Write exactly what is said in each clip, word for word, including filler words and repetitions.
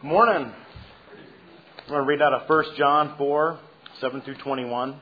Morning. I'm going to read out of First John four, seven through twenty-one.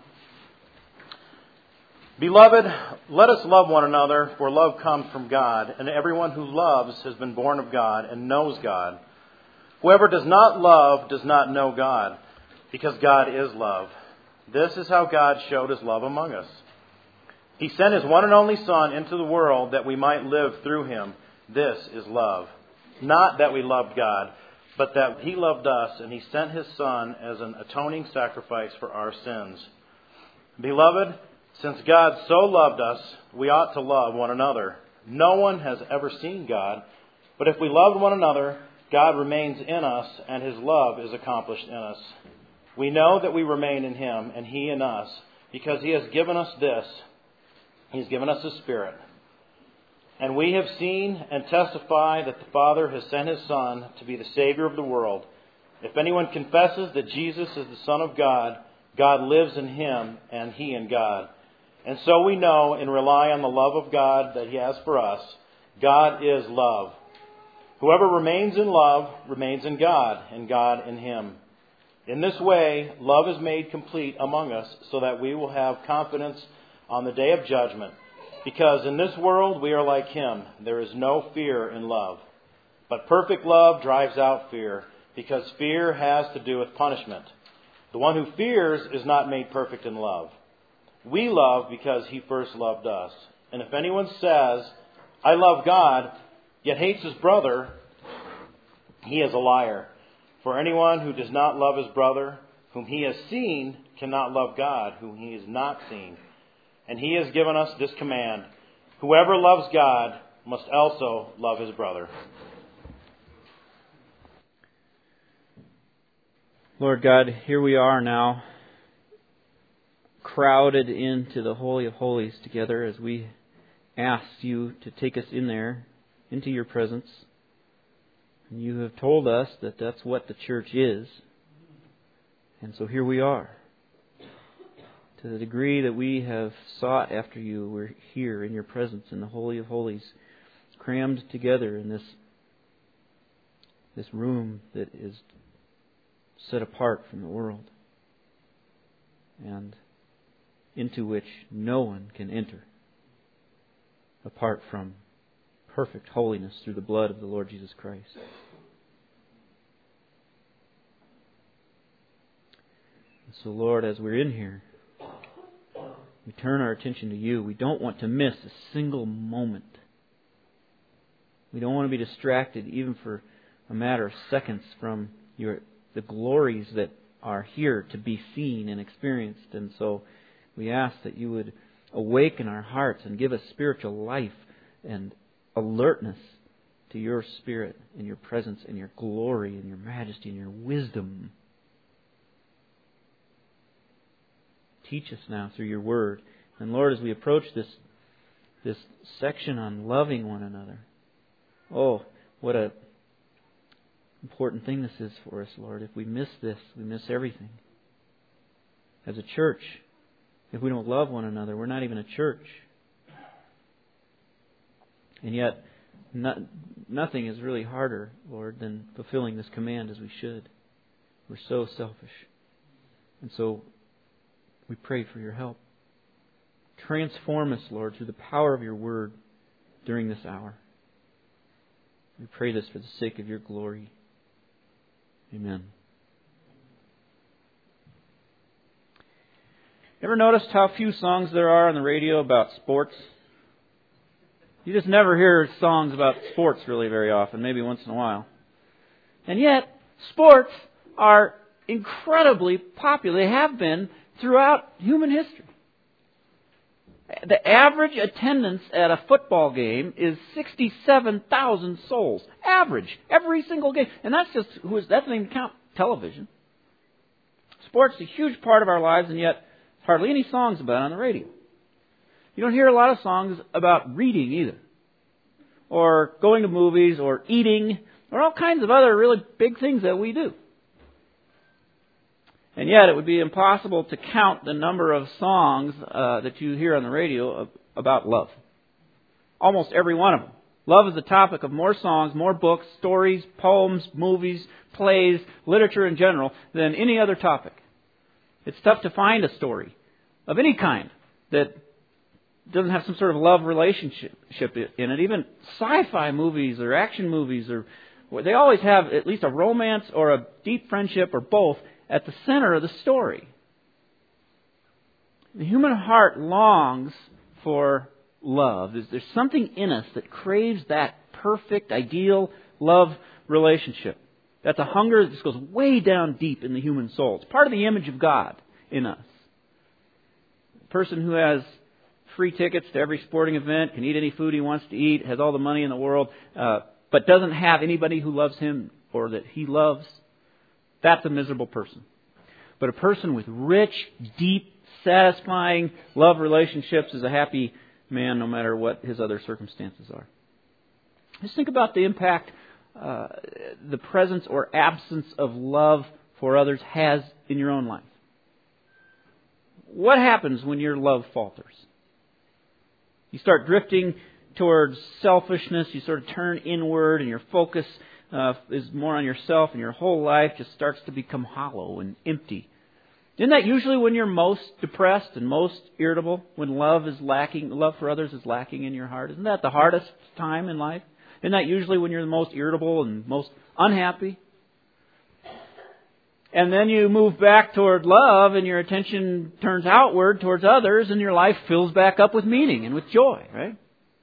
Beloved, let us love one another, for love comes from God, and everyone who loves has been born of God and knows God. Whoever does not love does not know God, because God is love. This is how God showed His love among us. He sent His one and only Son into the world that we might live through Him. This is love. Not that we loved God, but that He loved us, and He sent His Son as an atoning sacrifice for our sins. Beloved, since God so loved us, we ought to love one another. No one has ever seen God, but if we love one another, God remains in us, and His love is accomplished in us. We know that we remain in Him, and He in us, because He has given us this. He has given us His Spirit. And we have seen and testify that the Father has sent His Son to be the Savior of the world. If anyone confesses that Jesus is the Son of God, God lives in Him, and He in God. And so we know and rely on the love of God that He has for us. God is love. Whoever remains in love remains in God, and God in Him. In this way, love is made complete among us, so that we will have confidence on the day of judgment. Because in this world we are like Him. There is no fear in love. But perfect love drives out fear, because fear has to do with punishment. The one who fears is not made perfect in love. We love because He first loved us. And if anyone says, I love God, yet hates his brother, he is a liar. For anyone who does not love his brother, whom he has seen, cannot love God, whom he has not seen. And He has given us this command: whoever loves God must also love his brother. Lord God, here we are now, crowded into the Holy of Holies together as we ask You to take us in there, into Your presence. And You have told us that that's what the church is. And so here we are. To the degree that we have sought after You, we're here in Your presence in the Holy of Holies, crammed together in this, this room that is set apart from the world, and into which no one can enter apart from perfect holiness through the blood of the Lord Jesus Christ. And so, Lord, as we're in here, we turn our attention to You. We don't want to miss a single moment. We don't want to be distracted even for a matter of seconds from Your the glories that are here to be seen and experienced. And so we ask that You would awaken our hearts and give us spiritual life and alertness to Your Spirit and Your presence and Your glory and Your majesty and Your wisdom. Teach us now through Your Word. And Lord, as we approach this, this section on loving one another, oh, what a important thing this is for us, Lord. If we miss this, we miss everything. As a church, if we don't love one another, we're not even a church. And yet, not, nothing is really harder, Lord, than fulfilling this command as we should. We're so selfish. And so, we pray for Your help. Transform us, Lord, through the power of Your Word during this hour. We pray this for the sake of Your glory. Amen. Ever noticed how few songs there are on the radio about sports? You just never hear songs about sports really very often, maybe once in a while. And yet, sports are incredibly popular. They have been throughout human history. The average attendance at a football game is sixty-seven thousand souls. Average. Every single game. And that's just, who is, that doesn't even count television. Sports is a huge part of our lives, and yet hardly any songs about it on the radio. You don't hear a lot of songs about reading either. Or going to movies, or eating, or all kinds of other really big things that we do. And yet it would be impossible to count the number of songs uh, that you hear on the radio about love. Almost every one of them Love is the topic of more songs, more books, stories, poems, movies, plays, literature in general than any other topic. It's tough to find a story of any kind that doesn't have some sort of love relationship in it. Even sci-fi movies or action movies, or they always have at least a romance or a deep friendship or both at the center of the story. The human heart longs for love. There's something in us that craves that perfect, ideal love relationship. That's a hunger that just goes way down deep in the human soul. It's part of the image of God in us. A person who has free tickets to every sporting event, can eat any food he wants to eat, has all the money in the world, uh, but doesn't have anybody who loves him or that he loves, that's a miserable person. But a person with rich, deep, satisfying love relationships is a happy man no matter what his other circumstances are. Just think about the impact uh, the presence or absence of love for others has in your own life. What happens when your love falters? You start drifting towards selfishness, you sort of turn inward, and your focus uh, is more on yourself, and your whole life just starts to become hollow and empty. Isn't that usually when you're most depressed and most irritable? When love is lacking, love for others is lacking in your heart? Isn't that the hardest time in life? Isn't that usually when you're the most irritable and most unhappy? And then you move back toward love and your attention turns outward towards others and your life fills back up with meaning and with joy, right?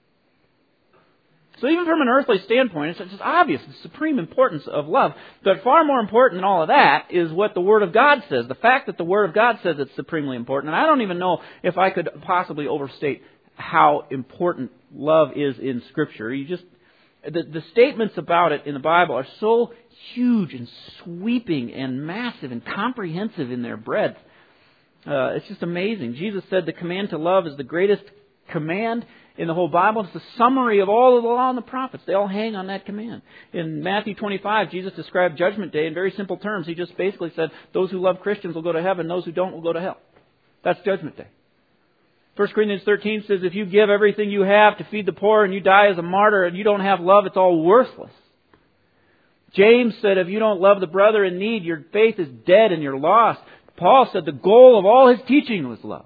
So even from an earthly standpoint, it's just obvious the supreme importance of love. But far more important than all of that is what the Word of God says. The fact that the Word of God says it's supremely important. And I don't even know if I could possibly overstate how important love is in Scripture. You just the, the statements about it in the Bible are so huge and sweeping and massive and comprehensive in their breadth. Uh, it's just amazing. Jesus said the command to love is the greatest command in the whole Bible. It's the summary of all of the law and the prophets. They all hang on that command. In Matthew twenty-five, Jesus described Judgment Day in very simple terms. He just basically said, those who love Christians will go to heaven, those who don't will go to hell. That's Judgment Day. First Corinthians thirteen says, if you give everything you have to feed the poor and you die as a martyr and you don't have love, it's all worthless. James said, if you don't love the brother in need, your faith is dead and you're lost. Paul said the goal of all his teaching was love.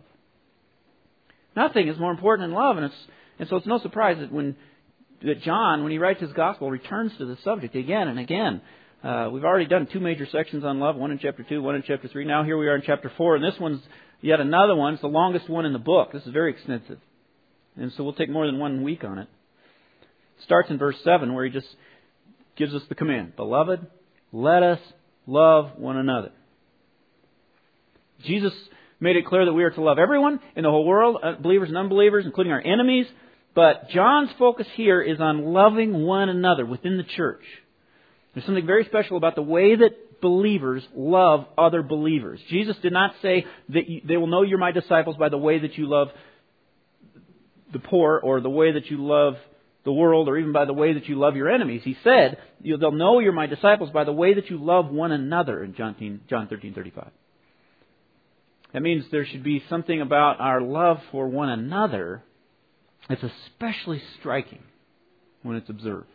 Nothing is more important than love, and it's and so it's no surprise that when that John, when he writes his gospel, returns to the subject again and again. Uh, we've already done two major sections on love, one in chapter two, one in chapter three. Now here we are in chapter four, and this one's yet another one. It's the longest one in the book. This is very extensive, and so we'll take more than one week on it. It starts in verse seven, where he just gives us the command, Beloved, let us love one another. Jesus made it clear that we are to love everyone in the whole world, believers and unbelievers, including our enemies. But John's focus here is on loving one another within the church. There's something very special about the way that believers love other believers. Jesus did not say that you, they will know you're my disciples by the way that you love the poor or the way that you love the world or even by the way that you love your enemies. He said they'll know you're my disciples by the way that you love one another in John thirteen thirty-five. That means there should be something about our love for one another that's especially striking when it's observed.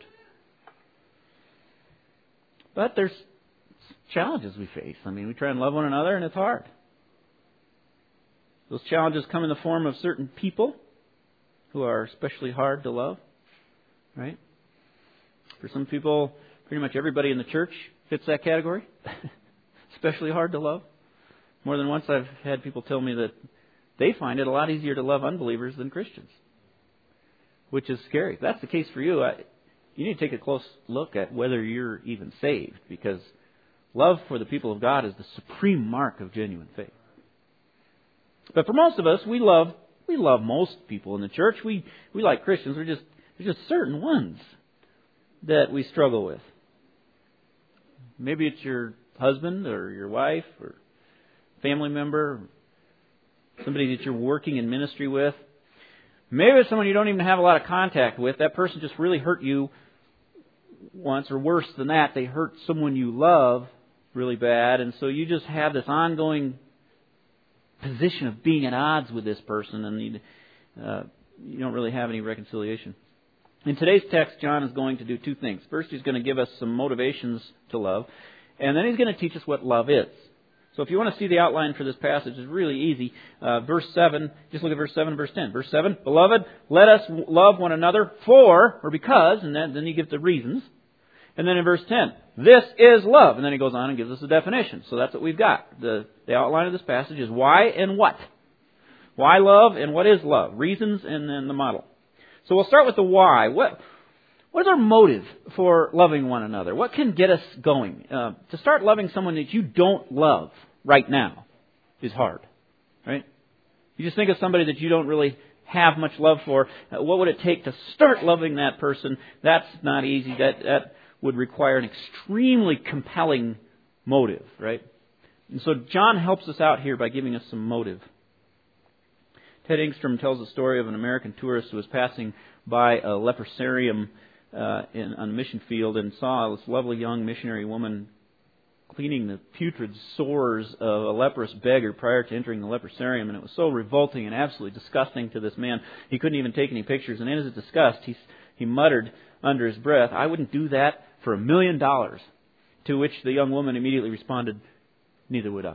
But there's challenges we face. I mean, we try and love one another and it's hard. Those challenges come in the form of certain people who are especially hard to love, right? For some people, pretty much everybody in the church fits that category. Especially hard to love. More than once I've had people tell me that they find it a lot easier to love unbelievers than Christians, which is scary. If that's the case for you, I, you need to take a close look at whether you're even saved, because love for the people of God is the supreme mark of genuine faith. But for most of us, we love we love most people in the church. We we like Christians. We're just there's just certain ones that we struggle with. Maybe it's your husband or your wife or family member, somebody that you're working in ministry with. Maybe it's someone you don't even have a lot of contact with. That person just really hurt you once, or worse than that, they hurt someone you love really bad, and so you just have this ongoing position of being at odds with this person, and you, uh, you don't really have any reconciliation. In today's text, John is going to do two things. First, he's going to give us some motivations to love, and then he's going to teach us what love is. So if you want to see the outline for this passage, it's really easy. Uh, verse seven, just look at verse seven and verse ten. Verse seven, Beloved, let us love one another for, or because, and then, then you give the reasons. And then in verse ten, this is love. And then he goes on and gives us a definition. So that's what we've got. The, the outline of this passage is why and what. Why love and what is love? Reasons and then the model. So we'll start with the why. What, what is our motive for loving one another? What can get us going? Uh, to start loving someone that you don't love right now is hard, right? You just think of somebody that you don't really have much love for. Uh, what would it take to start loving that person? That's not easy. That that would require an extremely compelling motive, right? And so John helps us out here by giving us some motive. Ted Engstrom tells the story of an American tourist who was passing by a leprosarium uh, in, on a mission field and saw this lovely young missionary woman cleaning the putrid sores of a leprous beggar prior to entering the leprosarium. And it was so revolting and absolutely disgusting to this man, he couldn't even take any pictures. And in his disgust, he, he muttered under his breath, I wouldn't do that for a million dollars. To which the young woman immediately responded, neither would I.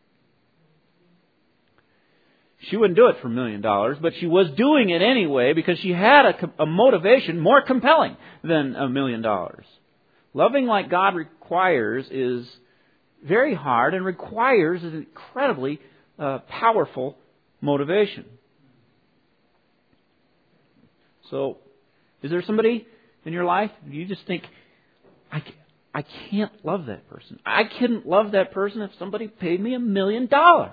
She wouldn't do it for a million dollars, but she was doing it anyway because she had a, a motivation more compelling than a million dollars. Loving like God requires is very hard and requires an incredibly uh, powerful motivation. So, is there somebody in your life you just think, I, I can't love that person. I couldn't love that person if somebody paid me a million dollars.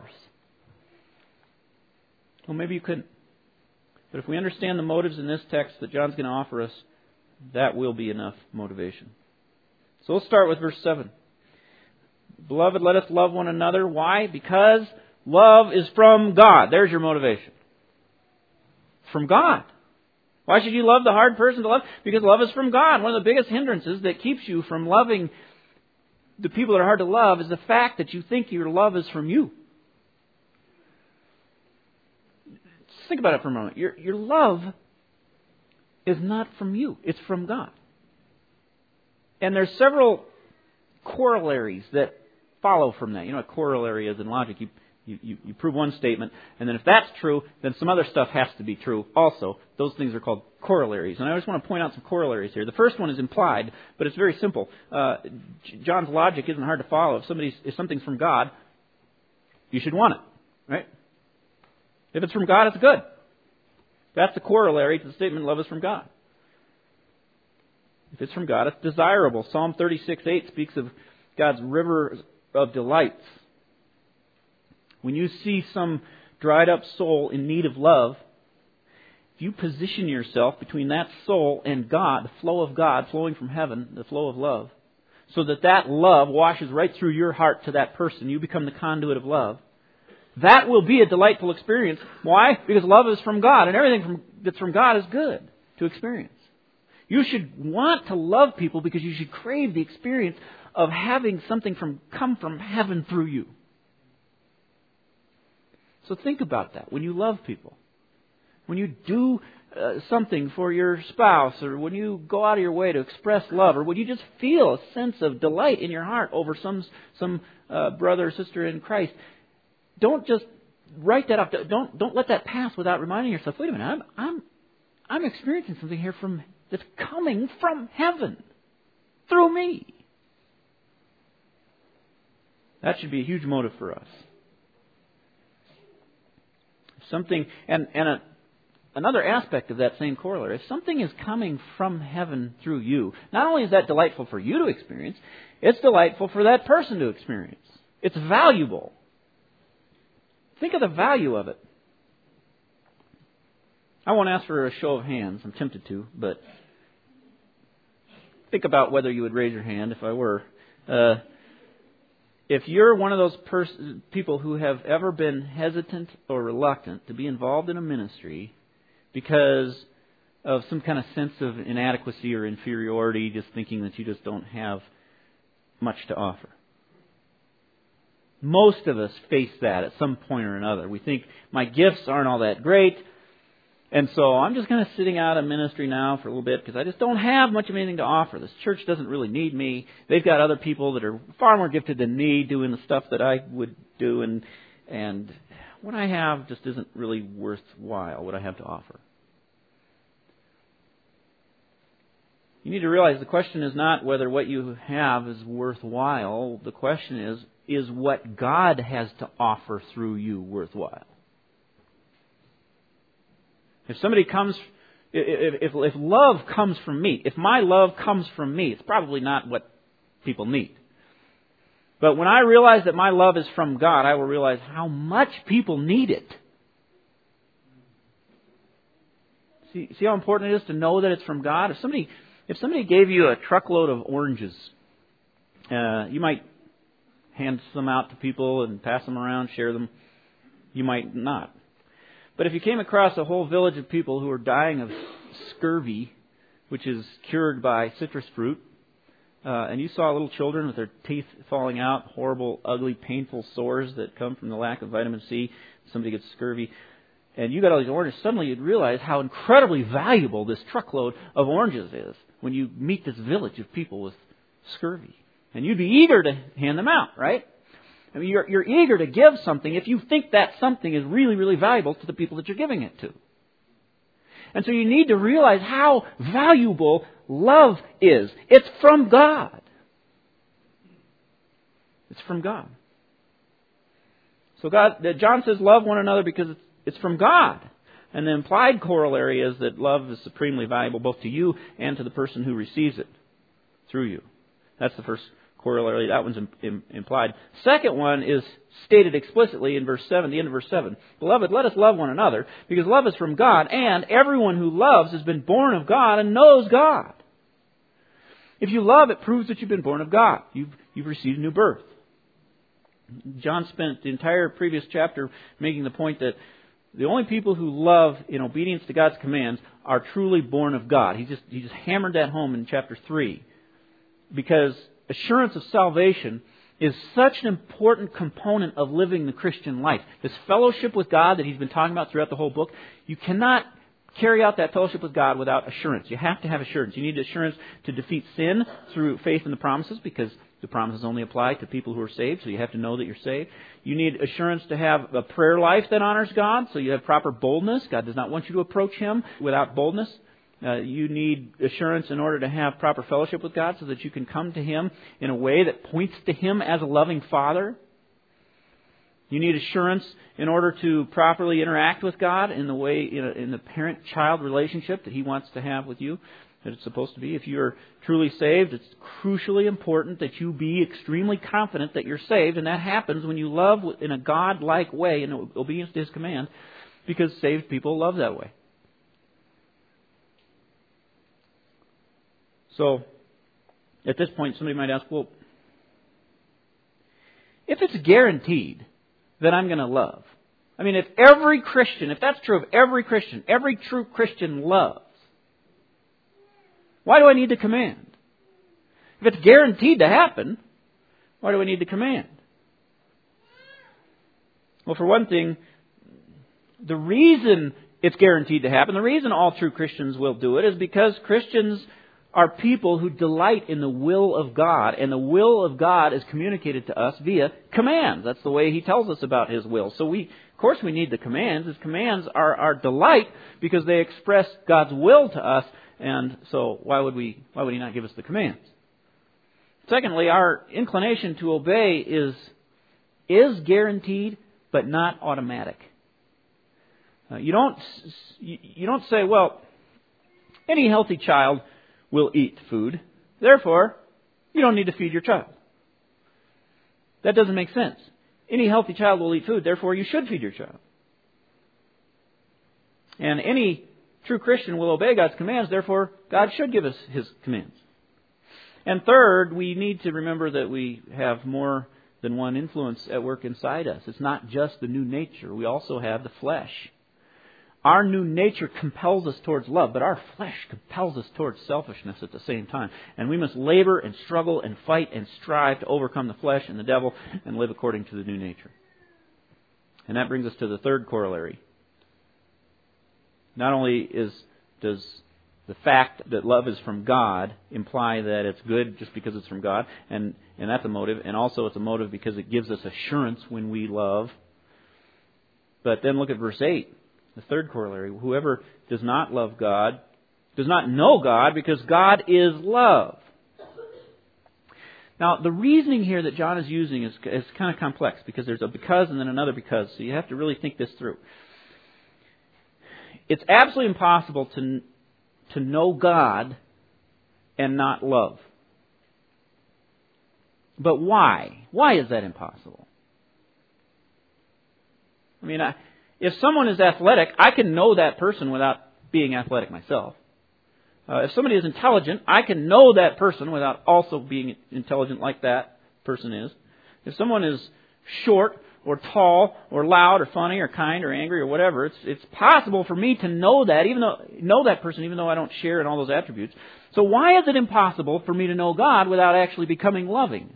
Well, maybe you couldn't. But if we understand the motives in this text that John's going to offer us, that will be enough motivation. So let's start with verse seven. Beloved, let us love one another. Why? Because love is from God. There's your motivation. It's from God. Why should you love the hard person to love? Because love is from God. One of the biggest hindrances that keeps you from loving the people that are hard to love is the fact that you think your love is from you. Think about it for a moment. Your, your love is not from you. It's from God. And there's several corollaries that follow from that. You know what corollary is in logic? You, you, you, you prove one statement, and then if that's true, then some other stuff has to be true also. Those things are called corollaries. And I just want to point out some corollaries here. The first one is implied, but it's very simple. Uh, John's logic isn't hard to follow. If somebody's, if something's from God, you should want it, right? If it's from God, it's good. That's the corollary to the statement, love is from God. If it's from God, it's desirable. Psalm thirty-six eight speaks of God's river of delights. When you see some dried up soul in need of love, if you position yourself between that soul and God, the flow of God flowing from heaven, the flow of love, so that that love washes right through your heart to that person, you become the conduit of love. That will be a delightful experience. Why? Because love is from God, and everything from, that's from God is good to experience. You should want to love people because you should crave the experience of having something from come from heaven through you. So think about that when you love people. When you do uh, something for your spouse, or when you go out of your way to express love, or when you just feel a sense of delight in your heart over some, some uh, brother or sister in Christ, don't just write that off. Don't don't let that pass without reminding yourself, wait a minute, I'm I'm I'm experiencing something here from that's coming from heaven through me. That should be a huge motive for us. Something and, and a, another aspect of that same corollary, if something is coming from heaven through you, not only is that delightful for you to experience, it's delightful for that person to experience. It's valuable. Think of the value of it. I won't ask for a show of hands. I'm tempted to, but think about whether you would raise your hand if I were. Uh, if you're one of those pers- people who have ever been hesitant or reluctant to be involved in a ministry because of some kind of sense of inadequacy or inferiority, just thinking that you just don't have much to offer. Most of us face that at some point or another. We think, my gifts aren't all that great. And so I'm just kind of sitting out of ministry now for a little bit because I just don't have much of anything to offer. This church doesn't really need me. They've got other people that are far more gifted than me doing the stuff that I would do. And, and what I have just isn't really worthwhile, what I have to offer. You need to realize the question is not whether what you have is worthwhile. The question is, is what God has to offer through you worthwhile? If somebody comes, if, if, if love comes from me, if my love comes from me, it's probably not what people need. But when I realize that my love is from God, I will realize how much people need it. See, see how important it is to know that it's from God? If somebody, if somebody gave you a truckload of oranges, uh, you might hand some out to people and pass them around, share them. You might not. But if you came across a whole village of people who are dying of scurvy, which is cured by citrus fruit, uh, and you saw little children with their teeth falling out, horrible, ugly, painful sores that come from the lack of vitamin C, somebody gets scurvy, and you got all these oranges, suddenly you'd realize how incredibly valuable this truckload of oranges is when you meet this village of people with scurvy. And you'd be eager to hand them out, right? I mean, you're, you're eager to give something if you think that something is really, really valuable to the people that you're giving it to. And so you need to realize how valuable love is. It's from God. It's from God. So God, John says, love one another because it's, it's from God. And the implied corollary is that love is supremely valuable both to you and to the person who receives it through you. That's the first corollary. That one's implied. Second one is stated explicitly in verse seven, the end of verse seven. Beloved, let us love one another, because love is from God, and everyone who loves has been born of God and knows God. If you love, it proves that you've been born of God. You've, you've received a new birth. John spent the entire previous chapter making the point that the only people who love in obedience to God's commands are truly born of God. He just, he just hammered that home in chapter three. Because assurance of salvation is such an important component of living the Christian life. This fellowship with God that he's been talking about throughout the whole book, you cannot carry out that fellowship with God without assurance. You have to have assurance. You need assurance to defeat sin through faith in the promises, because the promises only apply to people who are saved, so you have to know that you're saved. You need assurance to have a prayer life that honors God, so you have proper boldness. God does not want you to approach Him without boldness. Uh, you need assurance in order to have proper fellowship with God so that you can come to Him in a way that points to Him as a loving Father. You need assurance in order to properly interact with God in the way, in, a, in the parent-child relationship that He wants to have with you, that it's supposed to be. If you're truly saved, it's crucially important that you be extremely confident that you're saved, and that happens when you love in a God-like way in obedience to His command, because saved people love that way. So, at this point, somebody might ask, well, if it's guaranteed that I'm going to love, I mean, if every Christian, if that's true of every Christian, every true Christian loves, why do I need to command? If it's guaranteed to happen, why do I need to command? Well, for one thing, the reason it's guaranteed to happen, the reason all true Christians will do it is because Christians are people who delight in the will of God, and the will of God is communicated to us via commands. That's the way He tells us about His will. So we, of course, we need the commands. His commands are our delight because they express God's will to us, and so why would we? Why would He not give us the commands? Secondly, our inclination to obey is is guaranteed, but not automatic. Uh, you don't you, you don't say, well, any healthy child will eat food. Therefore, you don't need to feed your child. That doesn't make sense. Any healthy child will eat food. Therefore, you should feed your child. And any true Christian will obey God's commands. Therefore, God should give us His commands. And third, we need to remember that we have more than one influence at work inside us. It's not just the new nature. We also have the flesh. Our new nature compels us towards love, but our flesh compels us towards selfishness at the same time. And we must labor and struggle and fight and strive to overcome the flesh and the devil and live according to the new nature. And that brings us to the third corollary. Not only is does the fact that love is from God imply that it's good just because it's from God, and, and that's a motive, and also it's a motive because it gives us assurance when we love. But then look at verse eight, the third corollary. Whoever does not love God does not know God, because God is love. Now, the reasoning here that John is using is, is kind of complex, because there's a because and then another because, so you have to really think this through. It's absolutely impossible to, to know God and not love. But why? Why is that impossible? I mean, I, if someone is athletic, I can know that person without being athletic myself. Uh, if somebody is intelligent, I can know that person without also being intelligent like that person is. If someone is short or tall or loud or funny or kind or angry or whatever, it's it's possible for me to know that, even though know that person, even though I don't share in all those attributes. So why is it impossible for me to know God without actually becoming loving?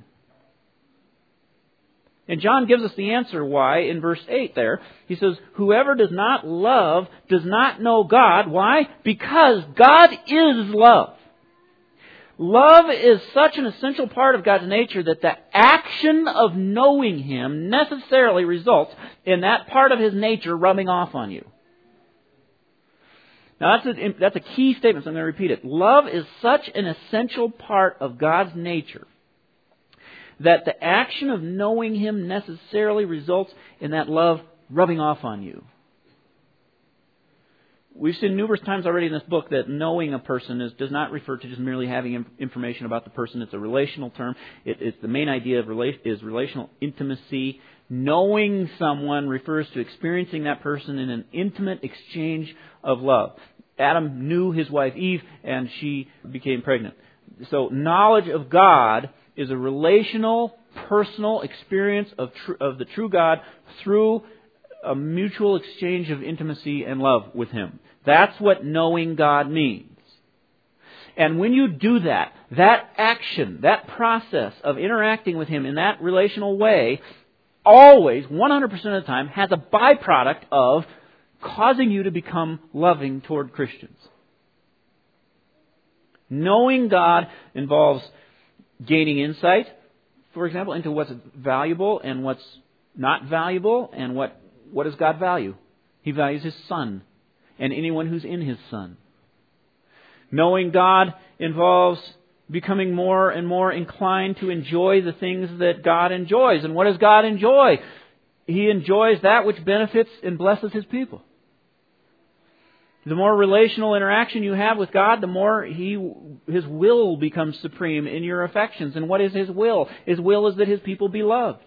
And John gives us the answer why in verse eight there. He says, whoever does not love does not know God. Why? Because God is love. Love is such an essential part of God's nature that the action of knowing Him necessarily results in that part of His nature rubbing off on you. Now that's a, that's a key statement, so I'm going to repeat it. Love is such an essential part of God's nature that the action of knowing Him necessarily results in that love rubbing off on you. We've seen numerous times already in this book that knowing a person is, does not refer to just merely having information about the person. It's a relational term. It, it's the main idea of rela- is relational intimacy. Knowing someone refers to experiencing that person in an intimate exchange of love. Adam knew his wife Eve, and she became pregnant. So knowledge of God is a relational, personal experience of tr- of the true God through a mutual exchange of intimacy and love with Him. That's what knowing God means. And when you do that, that action, that process of interacting with Him in that relational way, always, one hundred percent of the time, has a byproduct of causing you to become loving toward Christians. Knowing God involves gaining insight, for example, into what's valuable and what's not valuable, and what, what does God value? He values His Son and anyone who's in His Son. Knowing God involves becoming more and more inclined to enjoy the things that God enjoys. And what does God enjoy? He enjoys that which benefits and blesses His people. The more relational interaction you have with God, the more He, His will becomes supreme in your affections. And what is His will? His will is that His people be loved.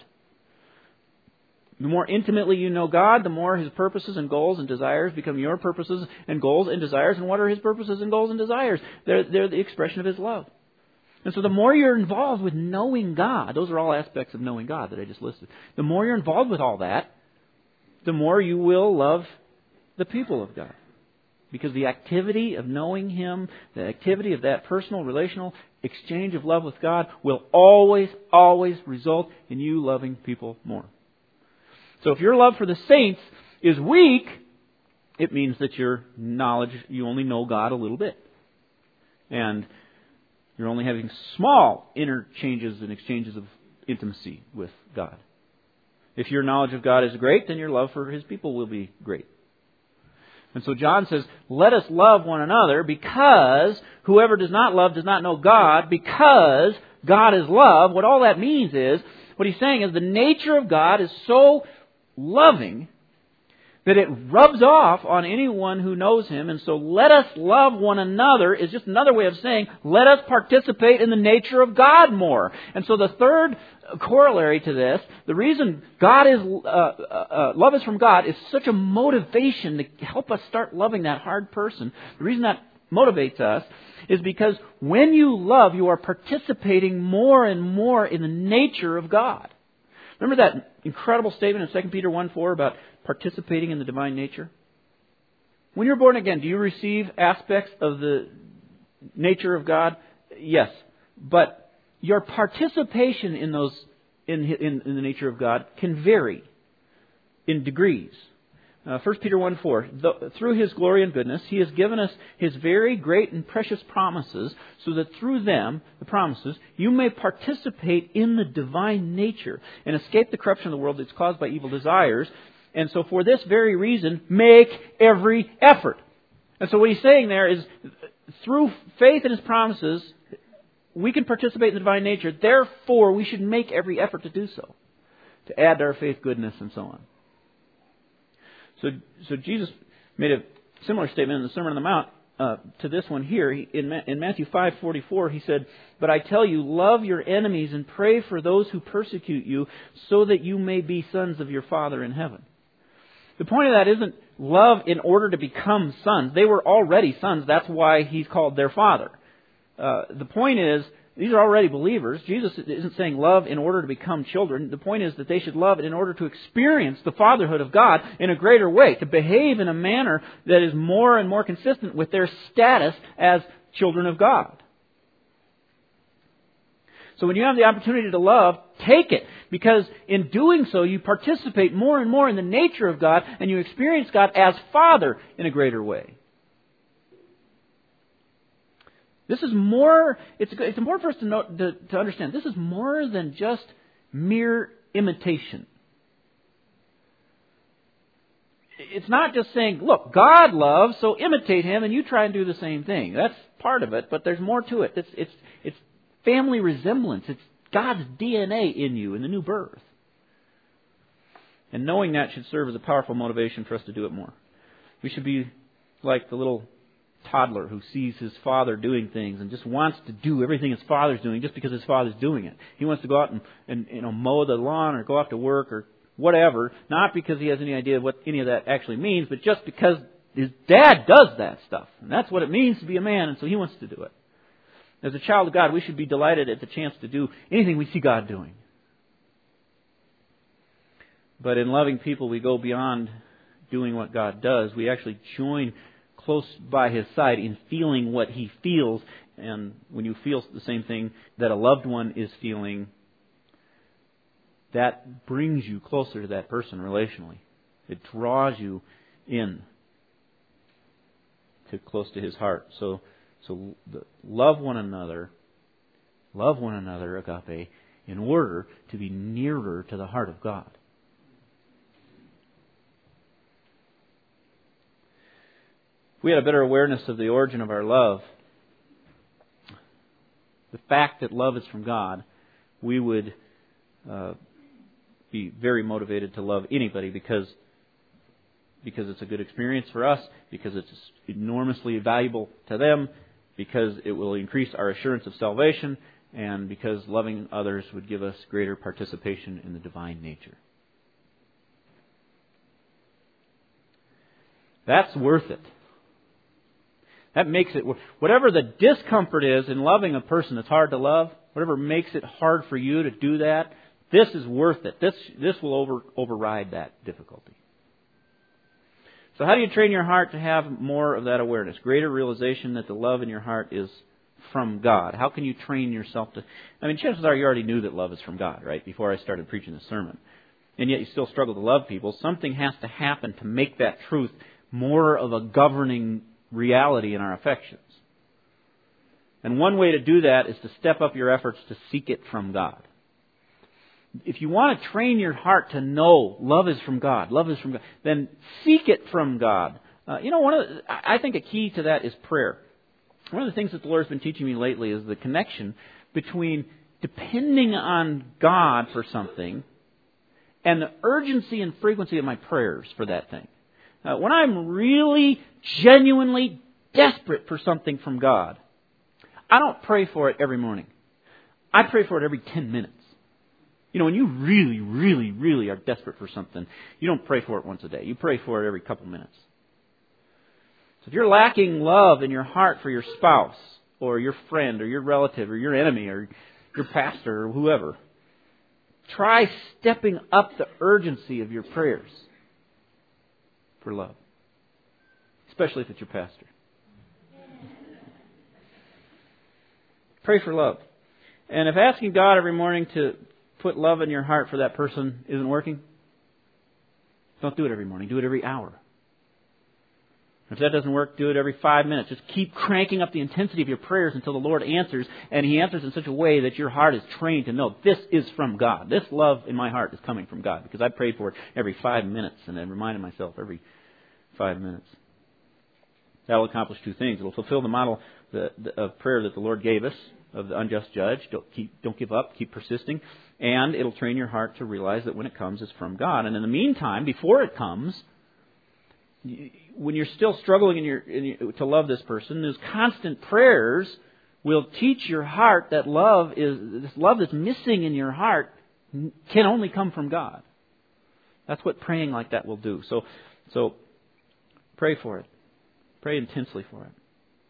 The more intimately you know God, the more His purposes and goals and desires become your purposes and goals and desires. And what are His purposes and goals and desires? They're, they're the expression of His love. And so the more you're involved with knowing God, those are all aspects of knowing God that I just listed. The more you're involved with all that, the more you will love the people of God. Because the activity of knowing Him, the activity of that personal, relational exchange of love with God will always, always result in you loving people more. So if your love for the saints is weak, it means that your knowledge, you only know God a little bit. And you're only having small interchanges and exchanges of intimacy with God. If your knowledge of God is great, then your love for His people will be great. And so John says, let us love one another, because whoever does not love does not know God, because God is love. What all that means is, what he's saying is the nature of God is so loving that it rubs off on anyone who knows Him. And so let us love one another is just another way of saying, let us participate in the nature of God more. And so the third corollary to this, the reason God is uh, uh, love is from God is such a motivation to help us start loving that hard person. The reason that motivates us is because when you love, you are participating more and more in the nature of God. Remember that incredible statement in Second Peter one four about participating in the divine nature? When you're born again, do you receive aspects of the nature of God? Yes. But your participation in those in, in, in the nature of God can vary in degrees. Uh, First Peter one four, through His glory and goodness, He has given us His very great and precious promises, so that through them, the promises, you may participate in the divine nature and escape the corruption of the world that's caused by evil desires. And so for this very reason, make every effort. And so what he's saying there is, through faith in His promises, we can participate in the divine nature. Therefore, we should make every effort to do so, to add to our faith goodness and so on. So, so Jesus made a similar statement in the Sermon on the Mount uh, to this one here. He, in, Ma- in Matthew five forty-four, He said, "But I tell you, love your enemies and pray for those who persecute you, so that you may be sons of your Father in heaven." The point of that isn't love in order to become sons. They were already sons. That's why He's called their Father. Uh, the point is, these are already believers. Jesus isn't saying love in order to become children. The point is that they should love in order to experience the fatherhood of God in a greater way, to behave in a manner that is more and more consistent with their status as children of God. So when you have the opportunity to love, take it. Because in doing so, you participate more and more in the nature of God, and you experience God as Father in a greater way. This is more, it's, it's important for us to, know, to, to understand, this is more than just mere imitation. It's not just saying, look, God loves, so imitate Him and you try and do the same thing. That's part of it, but there's more to it. It's, it's, it's family resemblance. It's God's D N A in you in the new birth. And knowing that should serve as a powerful motivation for us to do it more. We should be like the little toddler who sees his father doing things and just wants to do everything his father's doing just because his father's doing it. He wants to go out and, and you know mow the lawn or go off to work or whatever, not because he has any idea what any of that actually means, but just because his dad does that stuff. And that's what it means to be a man, and so he wants to do it. As a child of God, we should be delighted at the chance to do anything we see God doing. But in loving people, we go beyond doing what God does. We actually join close by His side in feeling what He feels. And when you feel the same thing that a loved one is feeling, that brings you closer to that person relationally. It draws you in to close to His heart. So, so love one another, love one another, agape, in order to be nearer to the heart of God. If we had a better awareness of the origin of our love, the fact that love is from God, we would uh, be very motivated to love anybody because because it's a good experience for us, because it's enormously valuable to them, because it will increase our assurance of salvation, and because loving others would give us greater participation in the divine nature. That's worth it. That makes it, whatever the discomfort is in loving a person that's hard to love, whatever makes it hard for you to do that, this is worth it. This this will over, override that difficulty. So how do you train your heart to have more of that awareness? Greater realization that the love in your heart is from God. How can you train yourself to... I mean, chances are you already knew that love is from God, right? Before I started preaching this sermon. And yet you still struggle to love people. Something has to happen to make that truth more of a governing reality in our affections. And one way to do that is to step up your efforts to seek it from God. If you want to train your heart to know love is from God, love is from God, then seek it from God. Uh, you know, one of the, I think a key to that is prayer. One of the things that the Lord's been teaching me lately is the connection between depending on God for something and the urgency and frequency of my prayers for that thing. Uh, when I'm really, genuinely desperate for something from God, I don't pray for it every morning. I pray for it every ten minutes. You know, when you really, really, really are desperate for something, you don't pray for it once a day. You pray for it every couple minutes. So if you're lacking love in your heart for your spouse or your friend or your relative or your enemy or your pastor or whoever, try stepping up the urgency of your prayers for love, especially if it's your pastor. Pray for love. And if asking God every morning to put love in your heart for that person isn't working, Don't do it every morning. Do it every hour. If that doesn't work, do it every five minutes. Just keep cranking up the intensity of your prayers until the Lord answers, and He answers in such a way that your heart is trained to know this is from God. This love in my heart is coming from God, because I prayed for it every five minutes and then reminded myself every five minutes. That will accomplish two things. It will fulfill the model the, the, of prayer that the Lord gave us, of the unjust judge. Don't, keep, don't give up. Keep persisting. And it'll train your heart to realize that when it comes, it's from God. And in the meantime, before it comes, when you're still struggling in your, in your, to love this person, those constant prayers will teach your heart that love is this love that's missing in your heart can only come from God. That's what praying like that will do. So, so pray for it. Pray intensely for it.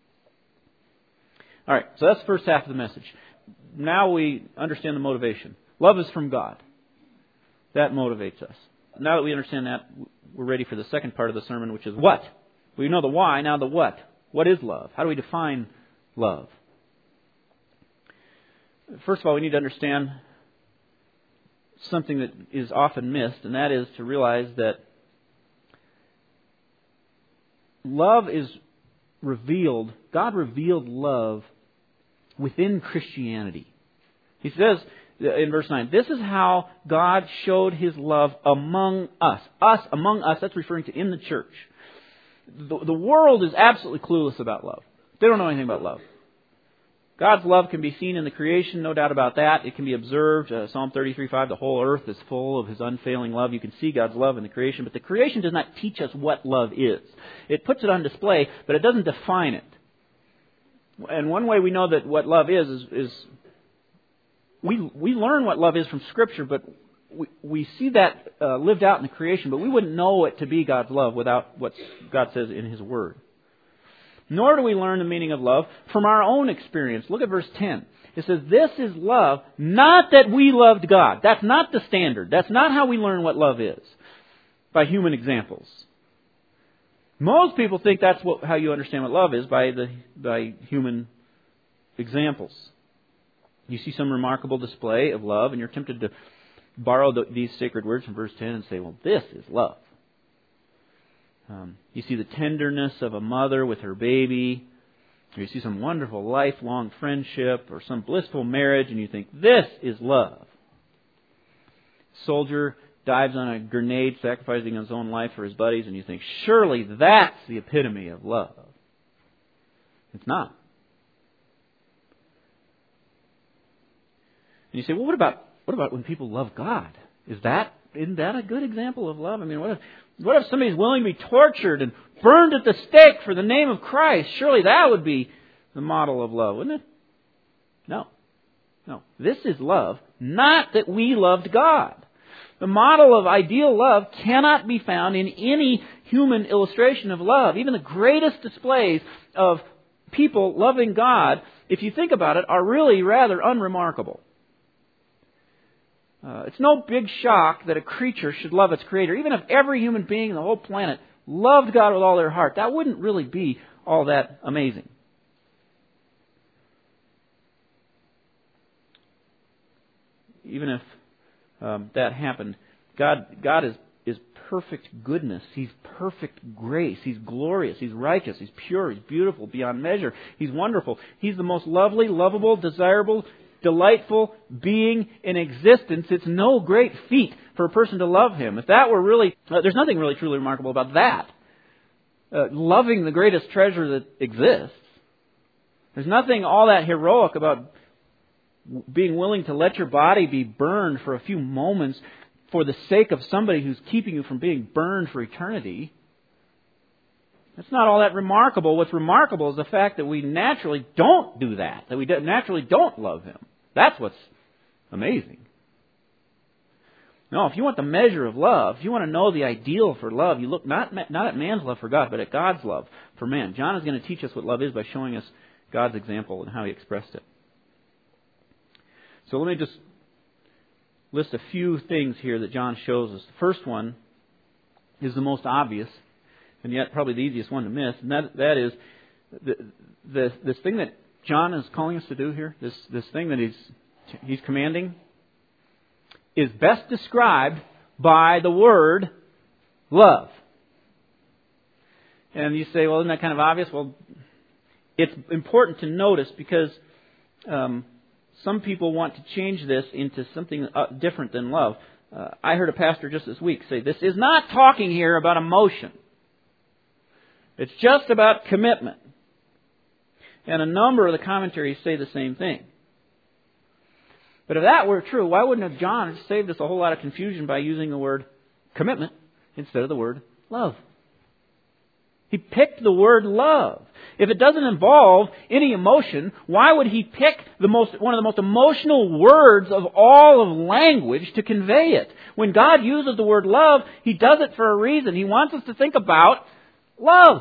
All right, so that's the first half of the message. Now we understand the motivation. Love is from God. That motivates us. Now that we understand that, we're ready for the second part of the sermon, which is what? We know the why, now the what. What is love? How do we define love? First of all, we need to understand something that is often missed, and that is to realize that love is revealed, God revealed love within Christianity. He says in verse nine, this is how God showed His love among us. Us, among us, that's referring to in the church. The, the world is absolutely clueless about love. They don't know anything about love. God's love can be seen in the creation, no doubt about that. It can be observed. Uh, Psalm thirty-three five, the whole earth is full of His unfailing love. You can see God's love in the creation, but the creation does not teach us what love is. It puts it on display, but it doesn't define it. And one way we know that what love is, is, is we we learn what love is from Scripture, but we, we see that uh, lived out in the creation, but we wouldn't know it to be God's love without what God says in His Word. Nor do we learn the meaning of love from our own experience. Look at verse ten. It says, this is love, not that we loved God. That's not the standard. That's not how we learn what love is, by human examples. Most people think that's what, how you understand what love is, by the by human examples. You see some remarkable display of love, and you're tempted to borrow the, these sacred words from verse ten and say, well, this is love. Um, you see the tenderness of a mother with her baby, or you see some wonderful lifelong friendship, or some blissful marriage, and you think, this is love. Soldier dives on a grenade, sacrificing his own life for his buddies, and you think, surely that's the epitome of love. It's not. And you say, well, what about what about when people love God? Is that isn't that a good example of love? I mean, what if what if somebody's willing to be tortured and burned at the stake for the name of Christ? Surely that would be the model of love, wouldn't it? No. No. This is love, not that we loved God. The model of ideal love cannot be found in any human illustration of love. Even the greatest displays of people loving God, if you think about it, are really rather unremarkable. Uh, it's no big shock that a creature should love its Creator. Even if every human being on the whole planet loved God with all their heart, that wouldn't really be all that amazing. Even if um, that happened, God, God is, is perfect goodness. He's perfect grace. He's glorious. He's righteous. He's pure. He's beautiful beyond measure. He's wonderful. He's the most lovely, lovable, desirable, delightful being in existence. It's no great feat for a person to love Him. If that were really, uh, there's nothing really truly remarkable about that. Uh, loving the greatest treasure that exists. There's nothing all that heroic about being willing to let your body be burned for a few moments for the sake of somebody who's keeping you from being burned for eternity. That's not all that remarkable. What's remarkable is the fact that we naturally don't do that, that we naturally don't love Him. That's what's amazing. No, if you want the measure of love, if you want to know the ideal for love, you look not, not at man's love for God, but at God's love for man. John is going to teach us what love is by showing us God's example and how He expressed it. So let me just list a few things here that John shows us. The first one is the most obvious, and yet probably the easiest one to miss, and that that is the, the, this thing that John is calling us to do here, this, this thing that he's he's commanding, is best described by the word love. And you say, well, isn't that kind of obvious? Well, it's important to notice because um, some people want to change this into something uh, different than love. Uh, I heard a pastor just this week say, this is not talking here about emotion. It's just about commitment. And a number of the commentaries say the same thing. But if that were true, why wouldn't have John saved us a whole lot of confusion by using the word commitment instead of the word love? He picked the word love. If it doesn't involve any emotion, why would he pick the most, one of the most emotional words of all of language to convey it? When God uses the word love, He does it for a reason. He wants us to think about love.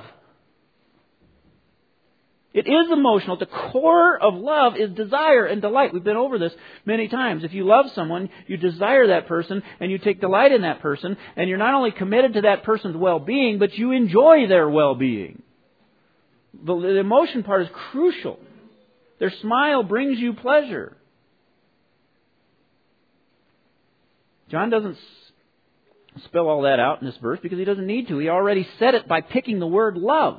It is emotional. At the core of love is desire and delight. We've been over this many times. If you love someone, you desire that person and you take delight in that person, and you're not only committed to that person's well-being, but you enjoy their well-being. The, the emotion part is crucial. Their smile brings you pleasure. John doesn't spell all that out in this verse because he doesn't need to. He already said it by picking the word love.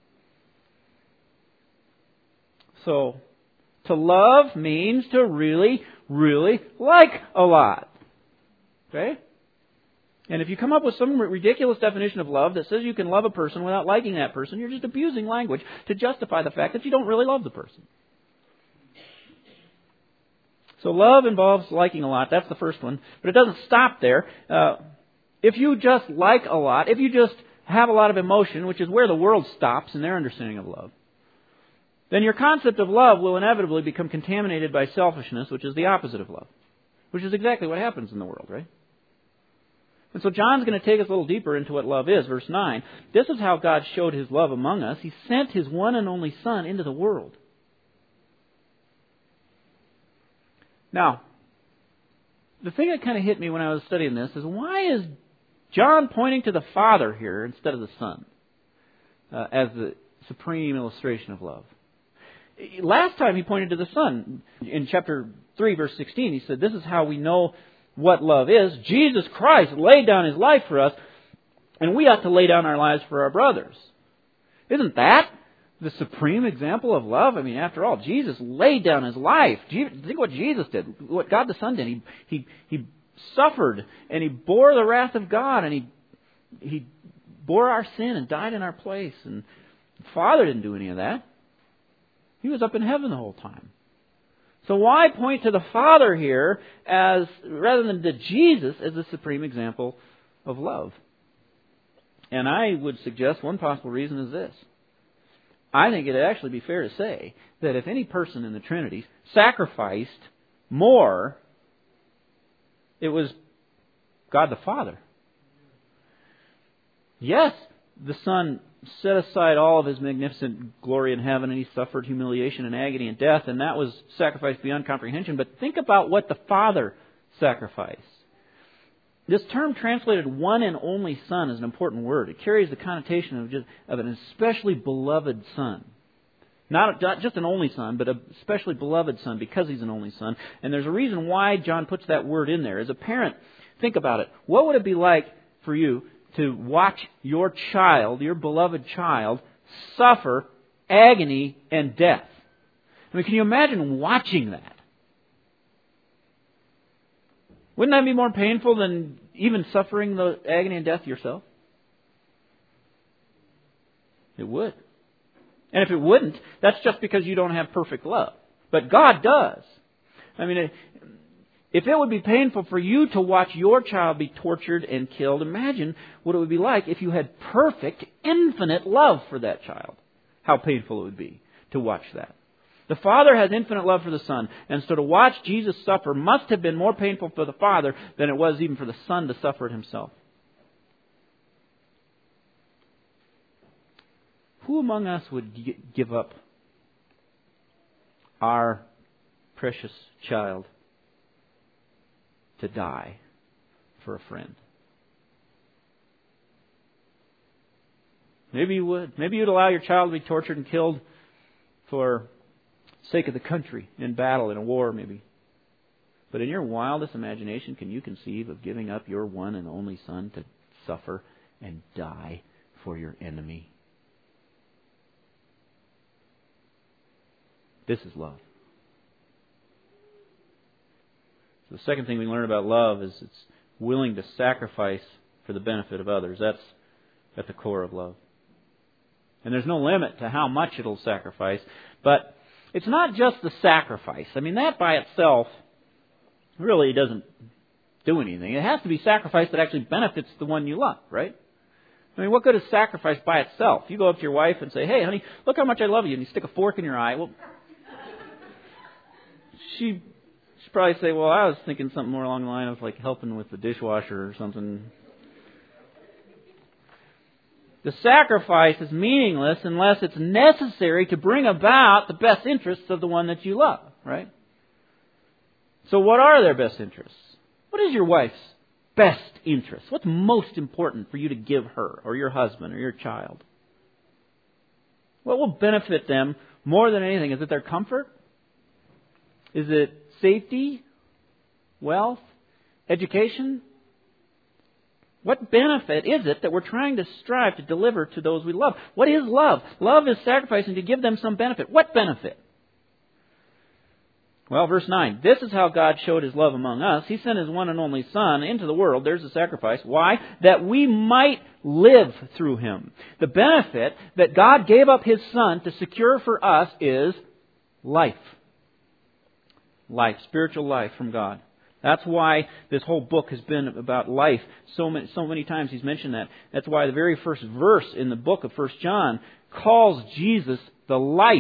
So, to love means to really, really like a lot. Okay? And if you come up with some ridiculous definition of love that says you can love a person without liking that person, you're just abusing language to justify the fact that you don't really love the person. So love involves liking a lot. That's the first one. But it doesn't stop there. Uh, if you just like a lot, if you just have a lot of emotion, which is where the world stops in their understanding of love, then your concept of love will inevitably become contaminated by selfishness, which is the opposite of love. Which is exactly what happens in the world, right? And so John's going to take us a little deeper into what love is. Verse nine. This is how God showed His love among us. He sent His one and only Son into the world. Now, the thing that kind of hit me when I was studying this is, why is John pointing to the Father here instead of the Son uh, as the supreme illustration of love? Last time he pointed to the Son. In chapter three, verse sixteen, he said, this is how we know what love is. Jesus Christ laid down His life for us, and we ought to lay down our lives for our brothers. Isn't that the supreme example of love? I mean, after all, Jesus laid down His life. Think what Jesus did, what God the Son did. He, he, he suffered, and He bore the wrath of God, and He, he bore our sin and died in our place. And the Father didn't do any of that. He was up in heaven the whole time. So why point to the Father here as rather than to Jesus as the supreme example of love? And I would suggest one possible reason is this. I think it'd actually be fair to say that if any person in the Trinity sacrificed more, it was God the Father. Yes, the Son set aside all of His magnificent glory in heaven, and He suffered humiliation and agony and death, and that was sacrifice beyond comprehension. But think about what the Father sacrificed. This term translated one and only Son is an important word. It carries the connotation of, just, of an especially beloved Son. Not, not just an only Son, but a especially beloved Son because He's an only Son. And there's a reason why John puts that word in there. As a parent, think about it. What would it be like for you to watch your child, your beloved child, suffer agony and death? I mean, can you imagine watching that? Wouldn't that be more painful than even suffering the agony and death yourself? It would. And if it wouldn't, that's just because you don't have perfect love. But God does. I mean, if it would be painful for you to watch your child be tortured and killed, imagine what it would be like if you had perfect, infinite love for that child. How painful it would be to watch that. The Father has infinite love for the Son, and so to watch Jesus suffer must have been more painful for the Father than it was even for the Son to suffer it Himself. Who among us would give up our precious child to die for a friend? Maybe you would. Maybe you'd allow your child to be tortured and killed for sake of the country in battle, in a war maybe. But in your wildest imagination, can you conceive of giving up your one and only Son to suffer and die for your enemy. This is love. So the second thing we learn about love is it's willing to sacrifice for the benefit of others. That's at the core of love. And there's no limit to how much it'll sacrifice. But it's not just the sacrifice. I mean, that by itself really doesn't do anything. It has to be sacrifice that actually benefits the one you love, right? I mean, what good is sacrifice by itself? You go up to your wife and say, hey, honey, look how much I love you. And you stick a fork in your eye. Well, she she'd probably say, well, I was thinking something more along the line of like helping with the dishwasher or something. The sacrifice is meaningless unless it's necessary to bring about the best interests of the one that you love, right? So what are their best interests? What is your wife's best interest? What's most important for you to give her or your husband or your child? What will benefit them more than anything? Is it their comfort? Is it safety? Wealth? Education? What benefit is it that we're trying to strive to deliver to those we love? What is love? Love is sacrificing to give them some benefit. What benefit? Well, verse nine. This is how God showed His love among us. He sent His one and only Son into the world. There's the sacrifice. Why? That we might live through Him. The benefit that God gave up His Son to secure for us is life. Life. Spiritual life from God. That's why this whole book has been about life. So many, so many times He's mentioned that. That's why the very first verse in the book of First John calls Jesus the life.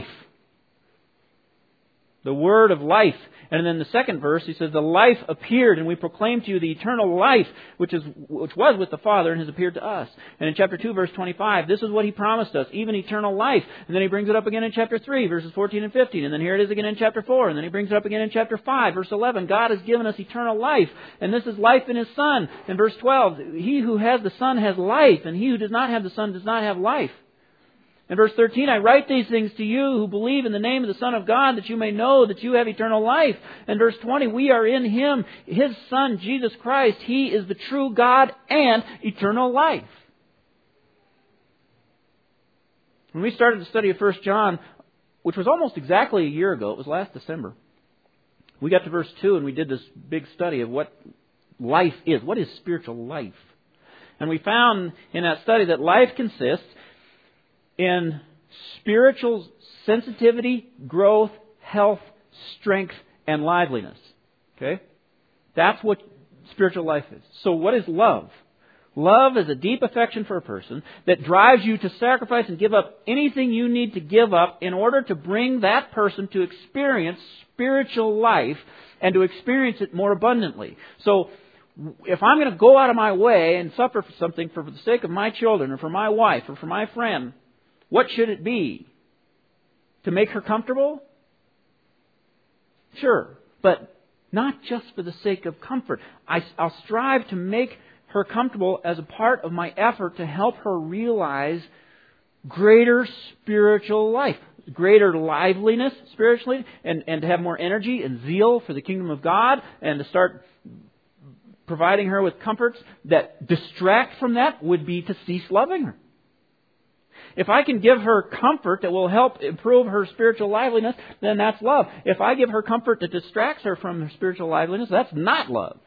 The word of life. And then the second verse, he says, the life appeared, and we proclaim to you the eternal life, which is which was with the Father and has appeared to us. And in chapter two, verse twenty-five, this is what He promised us, even eternal life. And then He brings it up again in chapter three, verses fourteen and fifteen. And then here it is again in chapter four. And then He brings it up again in chapter five, verse eleven. God has given us eternal life, and this is life in His Son. In verse twelve, he who has the Son has life, and he who does not have the Son does not have life. In verse thirteen, I write these things to you who believe in the name of the Son of God, that you may know that you have eternal life. In verse twenty, we are in Him, His Son, Jesus Christ. He is the true God and eternal life. When we started the study of First John, which was almost exactly a year ago, it was last December, we got to verse two and we did this big study of what life is. What is spiritual life? And we found in that study that life consists in spiritual sensitivity, growth, health, strength, and liveliness. Okay? That's what spiritual life is. So what is love? Love is a deep affection for a person that drives you to sacrifice and give up anything you need to give up in order to bring that person to experience spiritual life and to experience it more abundantly. So if I'm going to go out of my way and suffer for something for the sake of my children or for my wife or for my friend, what should it be? To make her comfortable? Sure, but not just for the sake of comfort. I, I'll strive to make her comfortable as a part of my effort to help her realize greater spiritual life, greater liveliness spiritually, and, and to have more energy and zeal for the kingdom of God, and to start providing her with comforts that distract from that would be to cease loving her. If I can give her comfort that will help improve her spiritual liveliness, then that's love. If I give her comfort that distracts her from her spiritual liveliness, that's not love.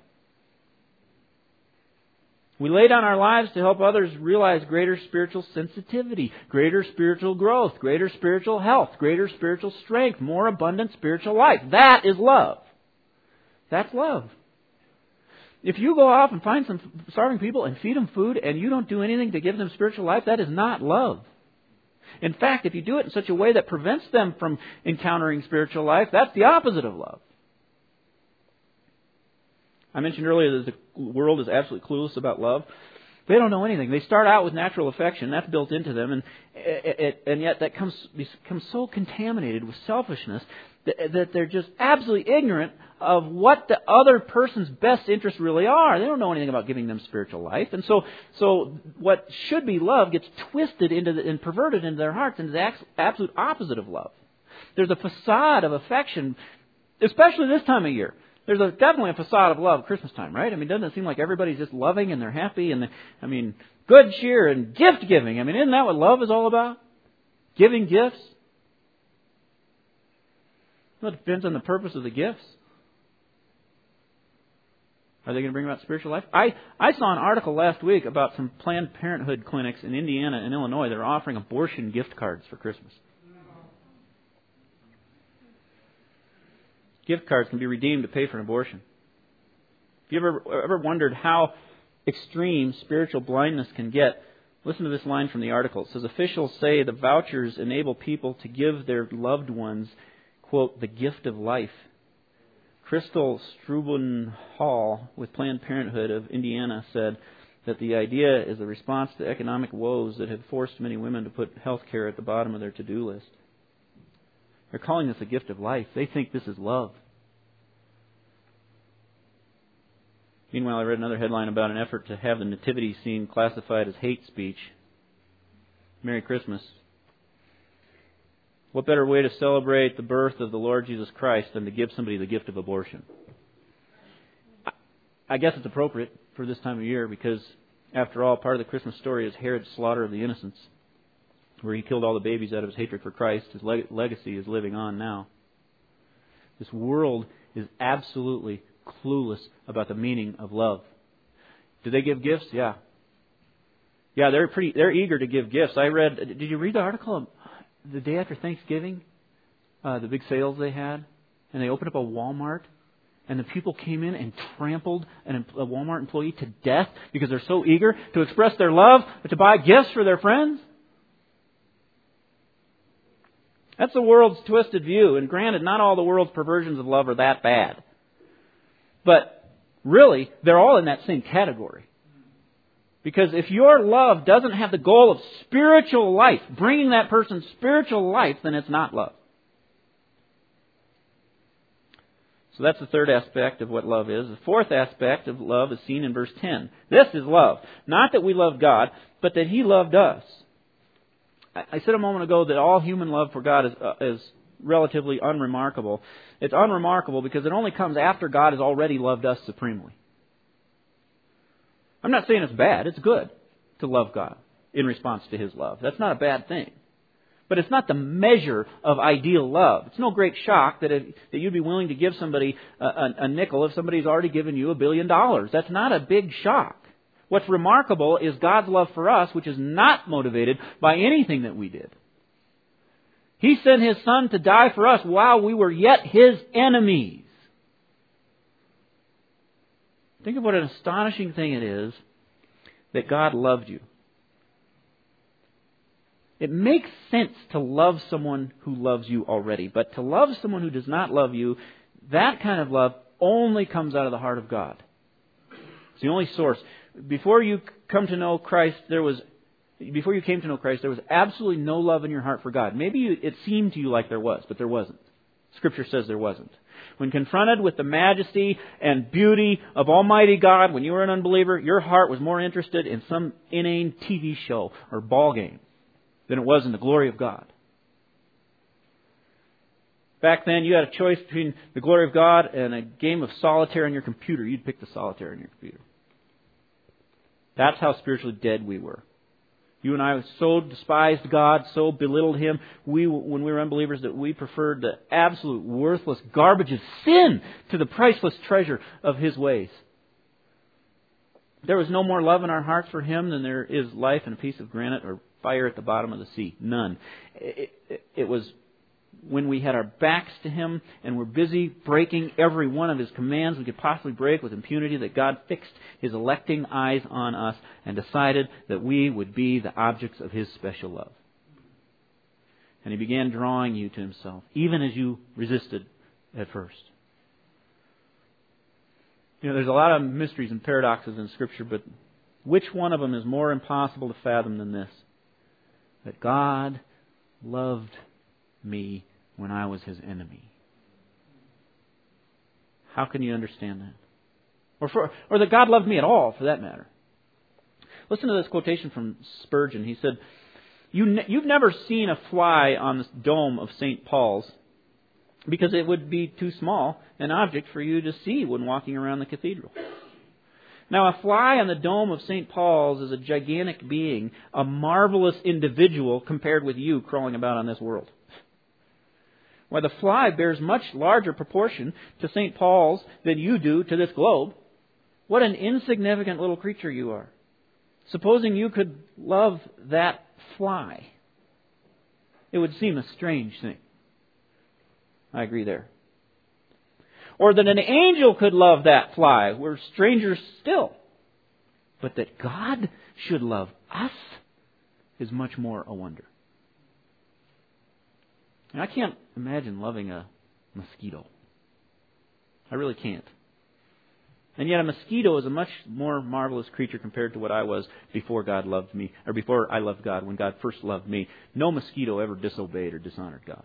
We lay down our lives to help others realize greater spiritual sensitivity, greater spiritual growth, greater spiritual health, greater spiritual strength, more abundant spiritual life. That is love. That's love. If you go off and find some starving people and feed them food and you don't do anything to give them spiritual life, that is not love. In fact, if you do it in such a way that prevents them from encountering spiritual life, that's the opposite of love. I mentioned earlier that the world is absolutely clueless about love. They don't know anything. They start out with natural affection. That's built into them. And it, and yet that comes becomes so contaminated with selfishness that, that they're just absolutely ignorant of what the other person's best interests really are. They don't know anything about giving them spiritual life. And so so what should be love gets twisted into the, and perverted into their hearts into the absolute opposite of love. There's a facade of affection, especially this time of year. there's a, definitely a facade of love at Christmas time, right? I mean, doesn't it seem like everybody's just loving and they're happy and, they, I mean, good cheer and gift giving. I mean, isn't that what love is all about? Giving gifts? Well, it depends on the purpose of the gifts. Are they going to bring about spiritual life? I, I saw an article last week about some Planned Parenthood clinics in Indiana and Illinois that are offering abortion gift cards for Christmas. Gift cards can be redeemed to pay for an abortion. Have you ever, ever wondered how extreme spiritual blindness can get? Listen to this line from the article. It says, officials say the vouchers enable people to give their loved ones, quote, the gift of life. Crystal Strubenhall with Planned Parenthood of Indiana said that the idea is a response to economic woes that have forced many women to put health care at the bottom of their to-do list. They're calling this a gift of life. They think this is love. Meanwhile, I read another headline about an effort to have the nativity scene classified as hate speech. Merry Christmas. What better way to celebrate the birth of the Lord Jesus Christ than to give somebody the gift of abortion? I guess it's appropriate for this time of year because, after all, part of the Christmas story is Herod's slaughter of the innocents, where he killed all the babies out of his hatred for Christ. His leg- legacy is living on now. This world is absolutely clueless about the meaning of love. Do they give gifts? Yeah. Yeah, they're pretty. They're eager to give gifts. I read. Did you read the article the day after Thanksgiving? Uh, the big sales they had, and they opened up a Walmart, and the people came in and trampled an, a Walmart employee to death because they're so eager to express their love, to buy gifts for their friends. That's the world's twisted view. And granted, not all the world's perversions of love are that bad. But really, they're all in that same category. Because if your love doesn't have the goal of spiritual life, bringing that person spiritual life, then it's not love. So that's the third aspect of what love is. The fourth aspect of love is seen in verse ten. This is love. Not that we love God, but that He loved us. I said a moment ago that all human love for God is, uh, is relatively unremarkable. It's unremarkable because it only comes after God has already loved us supremely. I'm not saying it's bad. It's good to love God in response to His love. That's not a bad thing. But it's not the measure of ideal love. It's no great shock that, it, that you'd be willing to give somebody a, a, a nickel if somebody's already given you a billion dollars. That's not a big shock. What's remarkable is God's love for us, which is not motivated by anything that we did. He sent His Son to die for us while we were yet His enemies. Think of what an astonishing thing it is that God loved you. It makes sense to love someone who loves you already, but to love someone who does not love you, that kind of love only comes out of the heart of God. It's the only source. Before you come to know Christ, there was, before you came to know Christ, there was absolutely no love in your heart for God. Maybe you, it seemed to you like there was, but there wasn't. Scripture says there wasn't. When confronted with the majesty and beauty of Almighty God, when you were an unbeliever, your heart was more interested in some inane T V show or ball game than it was in the glory of God. Back then, you had a choice between the glory of God and a game of solitaire on your computer. You'd pick the solitaire on your computer. That's how spiritually dead we were. You and I so despised God, so belittled Him, we, when we were unbelievers, that we preferred the absolute worthless garbage of sin to the priceless treasure of His ways. There was no more love in our hearts for Him than there is life in a piece of granite or fire at the bottom of the sea. None. It, it, it was when we had our backs to Him and were busy breaking every one of His commands we could possibly break with impunity that God fixed His electing eyes on us and decided that we would be the objects of His special love. And He began drawing you to Himself, even as you resisted at first. You know, there's a lot of mysteries and paradoxes in Scripture, but which one of them is more impossible to fathom than this? That God loved me when I was His enemy. How can you understand that? Or for, or that God loved me at all, for that matter. Listen to this quotation from Spurgeon. He said, you ne- You've never seen a fly on the dome of Saint Paul's because it would be too small an object for you to see when walking around the cathedral. Now, a fly on the dome of Saint Paul's is a gigantic being, a marvelous individual compared with you crawling about on this world. While the fly bears much larger proportion to Saint Paul's than you do to this globe, what an insignificant little creature you are. Supposing you could love that fly, it would seem a strange thing. I agree there. Or that an angel could love that fly. We're strangers still. But that God should love us is much more a wonder. And I can't imagine loving a mosquito. I really can't. And yet a mosquito is a much more marvelous creature compared to what I was before God loved me, or before I loved God, when God first loved me. No mosquito ever disobeyed or dishonored God.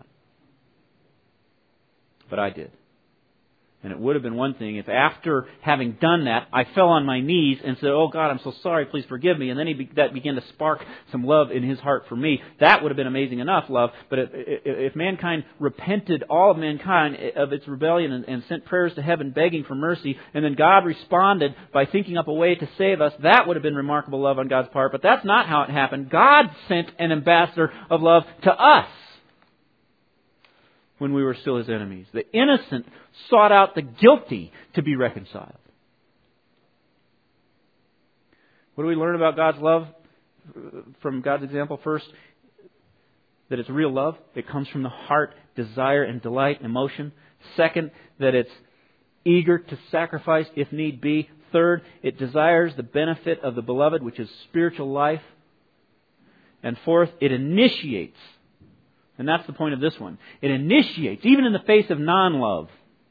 But I did. And it would have been one thing if after having done that, I fell on my knees and said, "Oh God, I'm so sorry, please forgive me." And then he be, that began to spark some love in his heart for me. That would have been amazing enough love. But if, if mankind repented, all of mankind, of its rebellion and, and sent prayers to heaven begging for mercy, and then God responded by thinking up a way to save us, that would have been remarkable love on God's part. But that's not how it happened. God sent an ambassador of love to us when we were still His enemies. The innocent sought out the guilty to be reconciled. What do we learn about God's love from God's example? First, that it's real love. It comes from the heart, desire and delight, emotion. Second, that it's eager to sacrifice if need be. Third, it desires the benefit of the beloved, which is spiritual life. And fourth, it initiates. And that's the point of this one. It initiates, even in the face of non-love.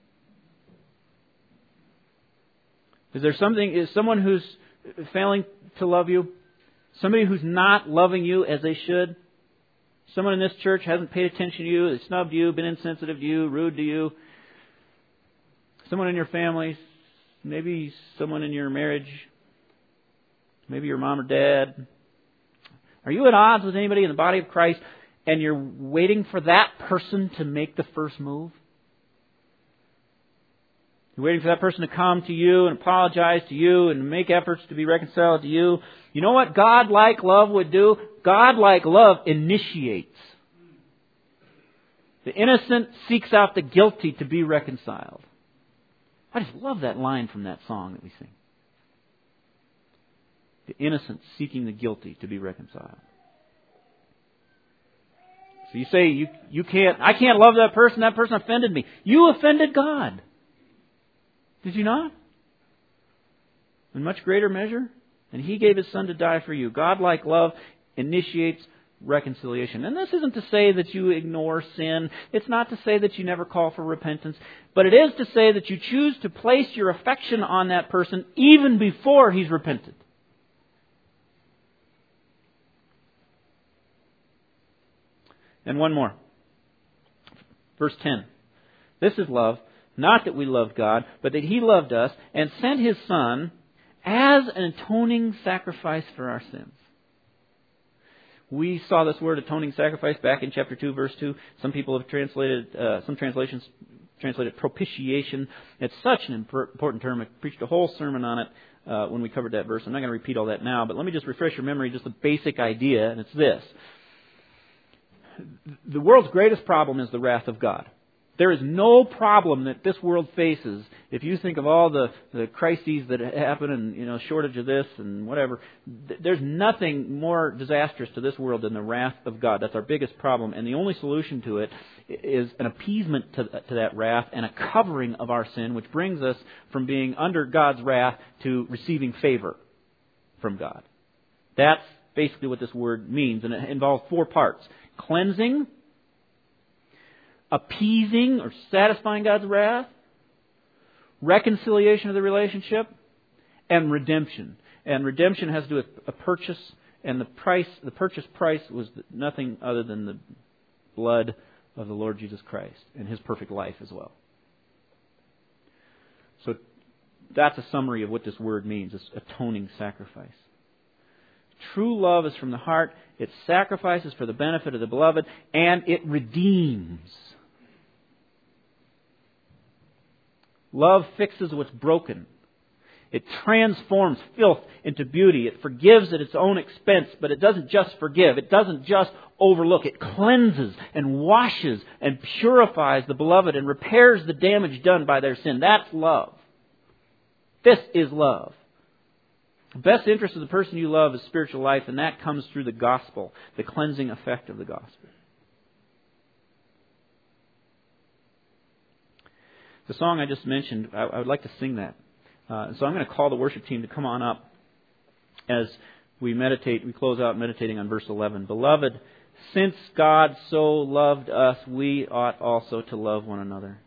Is there something, is someone who's failing to love you? Somebody who's not loving you as they should? Someone in this church hasn't paid attention to you, they snubbed you, been insensitive to you, rude to you? Someone in your family, maybe someone in your marriage, maybe your mom or dad. Are you at odds with anybody in the body of Christ? And you're waiting for that person to make the first move? You're waiting for that person to come to you and apologize to you and make efforts to be reconciled to you. You know what God-like love would do? God-like love initiates. The innocent seeks out the guilty to be reconciled. I just love that line from that song that we sing. The innocent seeking the guilty to be reconciled. So you say, you you can't, I can't love that person, that person offended me. You offended God. Did you not? In much greater measure? And He gave His Son to die for you. God-like love initiates reconciliation. And this isn't to say that you ignore sin. It's not to say that you never call for repentance. But it is to say that you choose to place your affection on that person even before he's repented. And one more. Verse ten. This is love, not that we loved God, but that He loved us and sent His Son as an atoning sacrifice for our sins. We saw this word atoning sacrifice back in chapter two, verse two. Some people have translated, uh, some translations translated propitiation. It's such an important term. I preached a whole sermon on it uh, when we covered that verse. I'm not going to repeat all that now, but let me just refresh your memory, just the basic idea, and it's this. The world's greatest problem is the wrath of God. There is no problem that this world faces. If you think of all the, the crises that happen and, you know, shortage of this and whatever, th- there's nothing more disastrous to this world than the wrath of God. That's our biggest problem. And the only solution to it is an appeasement to, to that wrath and a covering of our sin, which brings us from being under God's wrath to receiving favor from God. That's basically what this word means. And it involves four parts. Cleansing, appeasing or satisfying God's wrath, reconciliation of the relationship, and redemption. And redemption has to do with a purchase, and the price, the purchase price was nothing other than the blood of the Lord Jesus Christ and His perfect life as well. So that's a summary of what this word means, this atoning sacrifice. True love is from the heart. It sacrifices for the benefit of the beloved, and it redeems. Love fixes what's broken. It transforms filth into beauty. It forgives at its own expense, but it doesn't just forgive. It doesn't just overlook. It cleanses and washes and purifies the beloved and repairs the damage done by their sin. That's love. This is love. The best interest of the person you love is spiritual life, and that comes through the gospel, the cleansing effect of the gospel. The song I just mentioned, I, I would like to sing that. Uh, so I'm going to call the worship team to come on up as we meditate, we close out meditating on verse eleven. Beloved, since God so loved us, we ought also to love one another.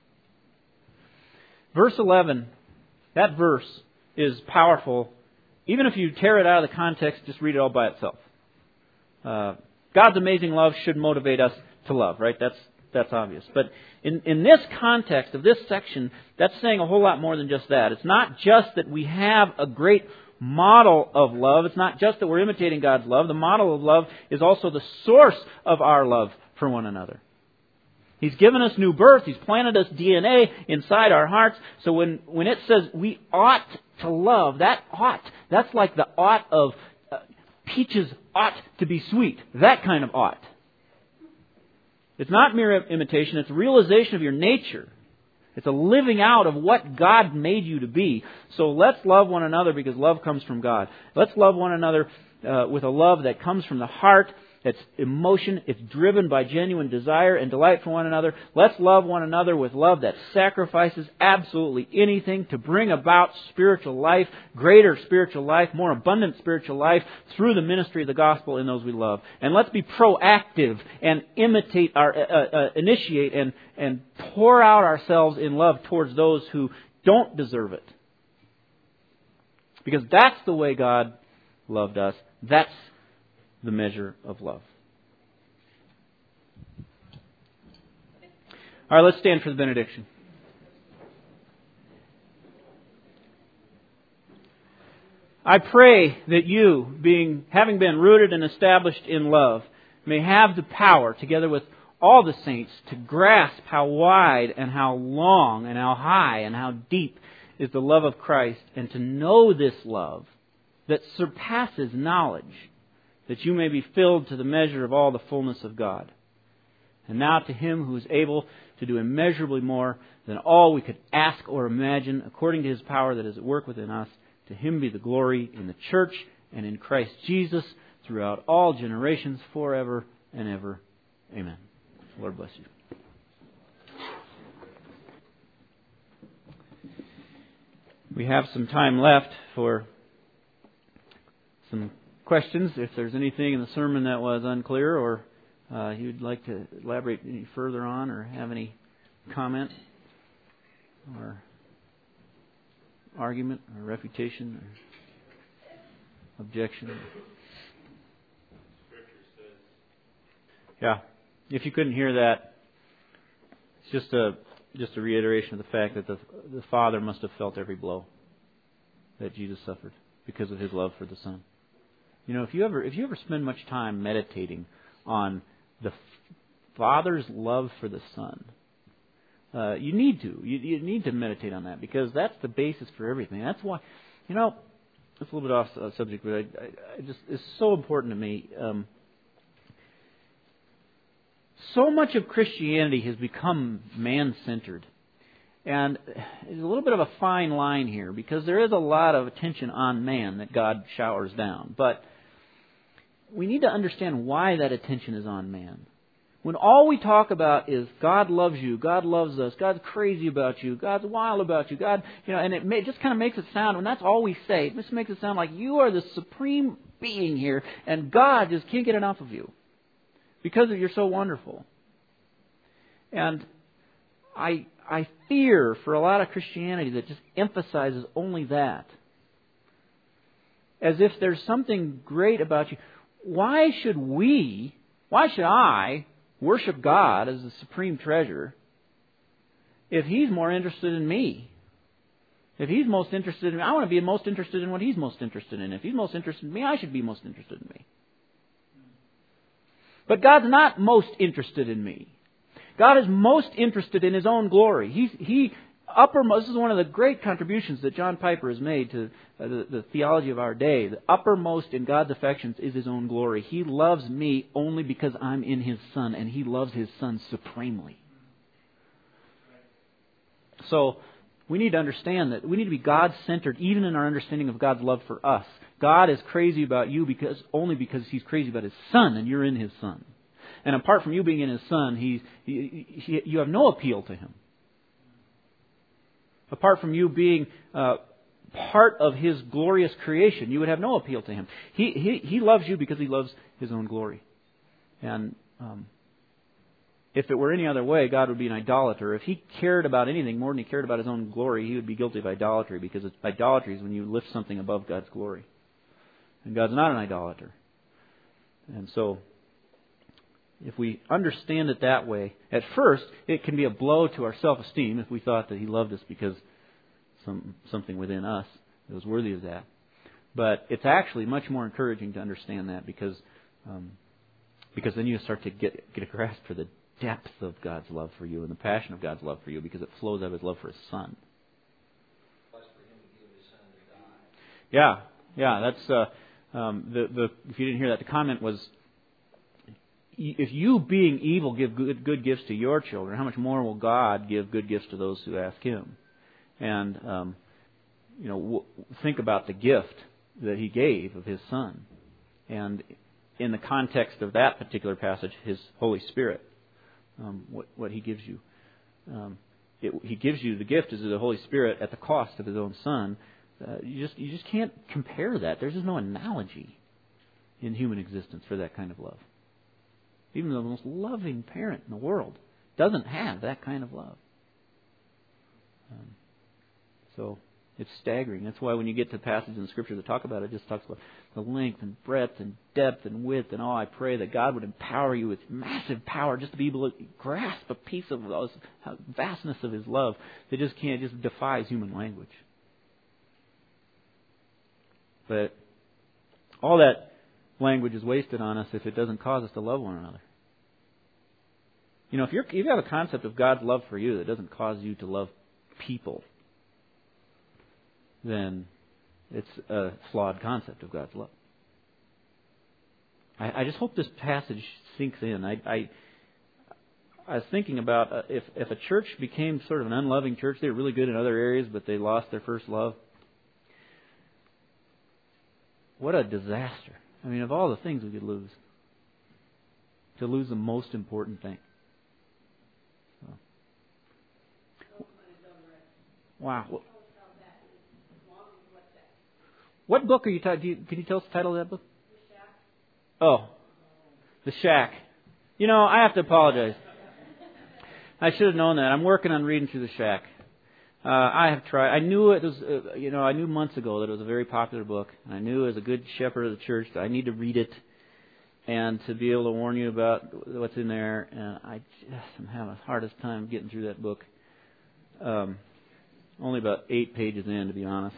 Verse eleven, that verse is powerful. Even if you tear it out of the context, just read it all by itself. Uh, God's amazing love should motivate us to love, right? That's That's obvious. But in, in this context of this section, that's saying a whole lot more than just that. It's not just that we have a great model of love. It's not just that we're imitating God's love. The model of love is also the source of our love for one another. He's given us new birth. He's planted us D N A inside our hearts. So when, when it says we ought to love, that ought, that's like the ought of uh, peaches ought to be sweet. That kind of ought. It's not mere imitation. It's a realization of your nature. It's a living out of what God made you to be. So let's love one another because love comes from God. Let's love one another uh, with a love that comes from the heart. It's emotion. It's driven by genuine desire and delight for one another. Let's love one another with love that sacrifices absolutely anything to bring about spiritual life, greater spiritual life, more abundant spiritual life through the ministry of the gospel in those we love. And let's be proactive and imitate our, uh, uh, initiate and, and pour out ourselves in love towards those who don't deserve it. Because that's the way God loved us. That's the measure of love. All right, let's stand for the benediction. I pray that you, being having been rooted and established in love, may have the power, together with all the saints, to grasp how wide and how long and how high and how deep is the love of Christ, and to know this love that surpasses knowledge, that you may be filled to the measure of all the fullness of God. And now to Him who is able to do immeasurably more than all we could ask or imagine, according to His power that is at work within us, to Him be the glory in the church and in Christ Jesus throughout all generations, forever and ever. Amen. Lord bless you. We have some time left for some questions. If there's anything in the sermon that was unclear or uh, you'd like to elaborate any further on or have any comment or argument or refutation or objection. Yeah. If you couldn't hear that, it's just a just a reiteration of the fact that the the Father must have felt every blow that Jesus suffered because of His love for the Son. You know, if you ever if you ever spend much time meditating on the Father's love for the Son, uh, you need to. You, you need to meditate on that because that's the basis for everything. That's why, you know, it's a little bit off uh, subject, but I, I, I just it's so important to me. Um, so much of Christianity has become man-centered. And there's a little bit of a fine line here because there is a lot of attention on man that God showers down. But we need to understand why that attention is on man. When all we talk about is God loves you, God loves us, God's crazy about you, God's wild about you, God, you know, and it may, just kind of makes it sound, when that's all we say, it just makes it sound like you are the supreme being here and God just can't get enough of you because you're so wonderful. And I I fear for a lot of Christianity that just emphasizes only that. As if there's something great about you. Why should we, why should I worship God as the supreme treasure if He's more interested in me? If He's most interested in me, I want to be most interested in what He's most interested in. If He's most interested in me, I should be most interested in me. But God's not most interested in me. God is most interested in His own glory. He's, he uppermost, this is one of the great contributions that John Piper has made to uh, the, the theology of our day. The uppermost in God's affections is His own glory. He loves me only because I'm in His Son, and He loves His Son supremely. So, we need to understand that we need to be God-centered even in our understanding of God's love for us. God is crazy about you because only because He's crazy about His Son, and you're in His Son. And apart from you being in His Son, he, he, he, you have no appeal to Him. Apart from you being uh, part of His glorious creation, you would have no appeal to Him. He He, he loves you because He loves His own glory. And um, if it were any other way, God would be an idolater. If He cared about anything more than He cared about His own glory, He would be guilty of idolatry, because it's idolatry is when you lift something above God's glory. And God's not an idolater. And so, if we understand it that way, at first, it can be a blow to our self-esteem if we thought that He loved us because some something within us was worthy of that. But it's actually much more encouraging to understand that, because um, because then you start to get get a grasp for the depth of God's love for you and the passion of God's love for you, because it flows out of His love for His Son. Yeah, yeah. That's uh, um, the the. If you didn't hear that, the comment was, if you, being evil, give good, good gifts to your children, how much more will God give good gifts to those who ask Him? And, um, you know, w- think about the gift that He gave of His Son. And in the context of that particular passage, His Holy Spirit, um, what, what He gives you. Um, it, he gives you the gift as the Holy Spirit at the cost of His own Son. Uh, you just you just can't compare that. There's just no analogy in human existence for that kind of love. Even the most loving parent in the world doesn't have that kind of love. Um, so it's staggering. That's why when you get to passages in Scripture that talk about it, it just talks about the length and breadth and depth and width and all. I pray that God would empower you with massive power just to be able to grasp a piece of the vastness of His love that just can't, just defies human language. But all that language is wasted on us if it doesn't cause us to love one another. You know, if you're, if you have a concept of God's love for you that doesn't cause you to love people, then it's a flawed concept of God's love. I, I just hope this passage sinks in. I, I, I was thinking about uh, if, if a church became sort of an unloving church, they were really good in other areas, but they lost their first love. What a disaster. I mean, of all the things we could lose, to lose the most important thing. So. Wow. What book are you talking? Can you tell us the title of that book? The Shack. Oh, The Shack. You know, I have to apologize. I should have known that. I'm working on reading through The Shack. Uh, I have tried. I knew it was, uh, you know, I knew months ago that it was a very popular book. And I knew as a good shepherd of the church that I need to read it and to be able to warn you about what's in there. And I just am having the hardest time getting through that book. Um, only about eight pages in, to be honest.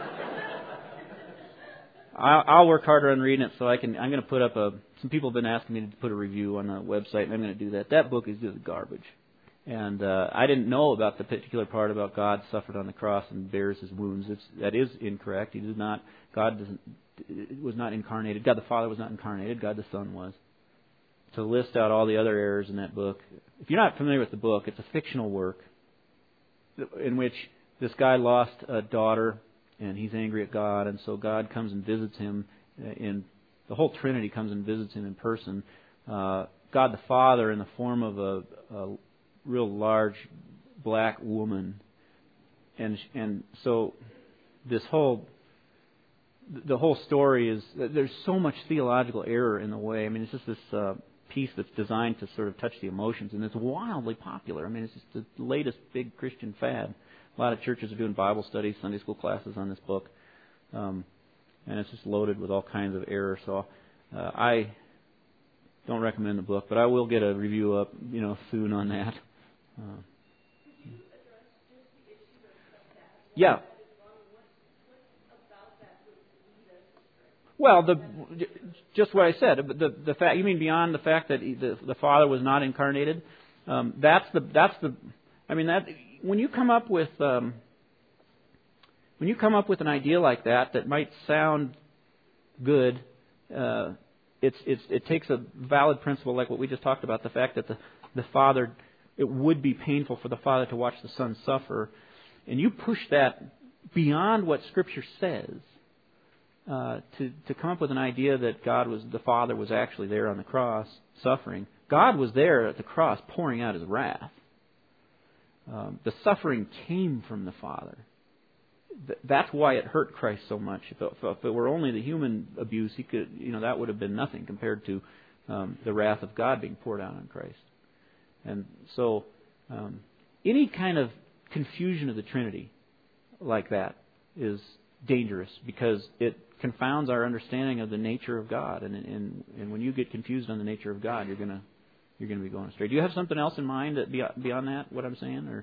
I'll, I'll work harder on reading it so I can. I'm going to put up a. Some people have been asking me to put a review on the website, and I'm going to do that. That book is just garbage. And uh, I didn't know about the particular part about God suffered on the cross and bears His wounds. It's, that is incorrect. He did not. God doesn't, was not incarnated. God the Father was not incarnated. God the Son was. To list out all the other errors in that book. If you're not familiar with the book, it's a fictional work in which this guy lost a daughter and he's angry at God, and so God comes and visits him. In the whole Trinity comes and visits him in person. Uh, God the Father in the form of a, a real large black woman, and and so this whole the whole story is there's so much theological error in the way. I mean, it's just this uh, piece that's designed to sort of touch the emotions, and it's wildly popular. I mean, it's just the latest big Christian fad. A lot of churches are doing Bible studies, Sunday school classes on this book, um, and it's just loaded with all kinds of error. So uh, I don't recommend the book, but I will get a review up, you know, soon on that. Uh, yeah. Well, the just what I said. The the fact you mean beyond the fact that he, the the Father was not incarnated. Um, that's the that's the. I mean that when you come up with um, when you come up with an idea like that that might sound good, uh, it's it's it takes a valid principle like what we just talked about, the fact that the the Father, it would be painful for the Father to watch the Son suffer, and you push that beyond what Scripture says. Uh, to, to come up with an idea that God was, the Father was actually there on the cross suffering. God was there at the cross pouring out His wrath. Um, the suffering came from the Father. Th- that's why it hurt Christ so much. If it, if it were only the human abuse, He could, you know, that would have been nothing compared to um, the wrath of God being poured out on Christ. And so, um, any kind of confusion of the Trinity like that is dangerous because it confounds our understanding of the nature of God, and and and when you get confused on the nature of God, you're gonna you're gonna be going astray. Do you have something else in mind that beyond that? What I'm saying, or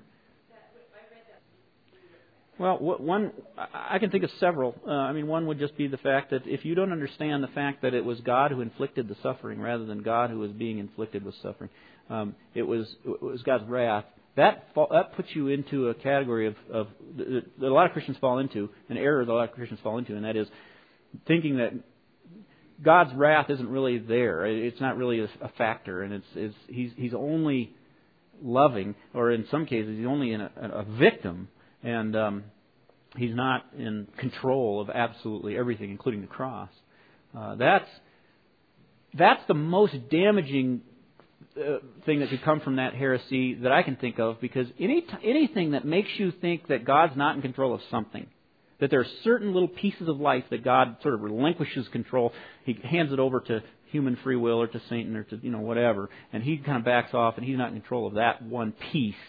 well, one I can think of several. Uh, I mean, one would just be the fact that if you don't understand the fact that it was God who inflicted the suffering rather than God who was being inflicted with suffering, um, it was it was God's wrath. That that puts you into a category of, of that a lot of Christians fall into, an error that a lot of Christians fall into, and that is thinking that God's wrath isn't really there. It's not really a, a factor, and it's, it's he's he's only loving, or in some cases he's only in a, a victim, and um, he's not in control of absolutely everything, including the cross. Uh, that's that's the most damaging Uh, thing that could come from that heresy that I can think of, because any t- anything that makes you think that God's not in control of something, that there are certain little pieces of life that God sort of relinquishes control, He hands it over to human free will or to Satan or to you know whatever, and He kind of backs off and He's not in control of that one piece.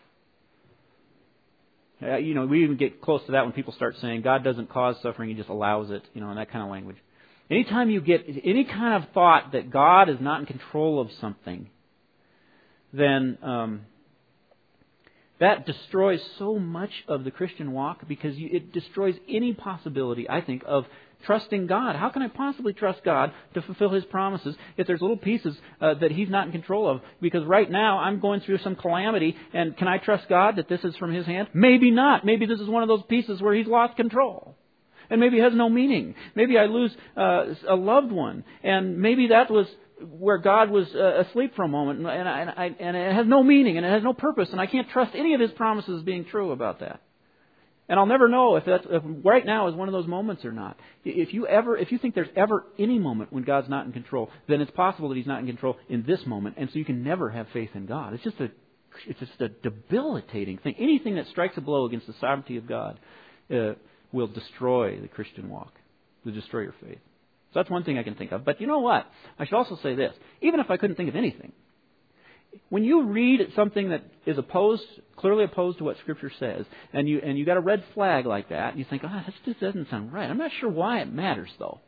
Uh, you know, we even get close to that when people start saying God doesn't cause suffering, He just allows it, you know, in that kind of language. Anytime you get any kind of thought that God is not in control of something, then um, that destroys so much of the Christian walk, because you, it destroys any possibility, I think, of trusting God. How can I possibly trust God to fulfill His promises if there's little pieces uh, that He's not in control of? Because right now I'm going through some calamity, and can I trust God that this is from His hand? Maybe not. Maybe this is one of those pieces where He's lost control. And maybe it has no meaning. Maybe I lose uh, a loved one, and maybe that was where God was uh, asleep for a moment, and, and, I, and it has no meaning, and it has no purpose, and I can't trust any of His promises being true about that. And I'll never know if that if right now is one of those moments or not. If you ever, if you think there's ever any moment when God's not in control, then it's possible that He's not in control in this moment, and so you can never have faith in God. It's just a, it's just a debilitating thing. Anything that strikes a blow against the sovereignty of God uh, will destroy the Christian walk, will destroy your faith. So that's one thing I can think of. But you know what? I should also say this. Even if I couldn't think of anything, when you read something that is opposed, clearly opposed to what Scripture says, and you and you got a red flag like that, and you think, oh, this just doesn't sound right. I'm not sure why it matters, though.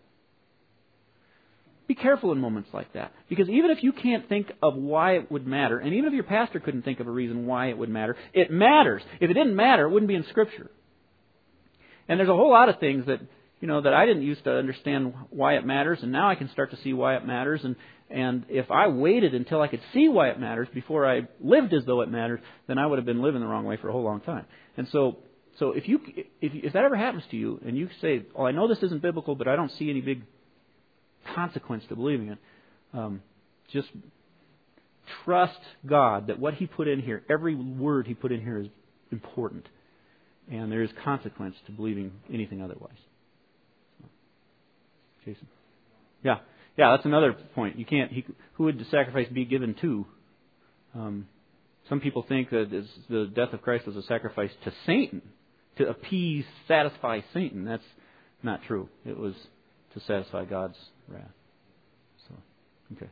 Be careful in moments like that. Because even if you can't think of why it would matter, and even if your pastor couldn't think of a reason why it would matter, it matters. If it didn't matter, it wouldn't be in Scripture. And there's a whole lot of things that You know, that I didn't used to understand why it matters, and now I can start to see why it matters. And, and if I waited until I could see why it matters before I lived as though it mattered, then I would have been living the wrong way for a whole long time. And so, so if you if, if that ever happens to you, and you say, "Oh, I know this isn't biblical, but I don't see any big consequence to believing it," um, just trust God that what He put in here, every word He put in here, is important, and there is consequence to believing anything otherwise. Jason. Yeah, yeah. That's another point. You can't. He, who would the sacrifice be given to? Um, some people think that the death of Christ was a sacrifice to Satan, to appease, satisfy Satan. That's not true. It was to satisfy God's wrath. So, okay.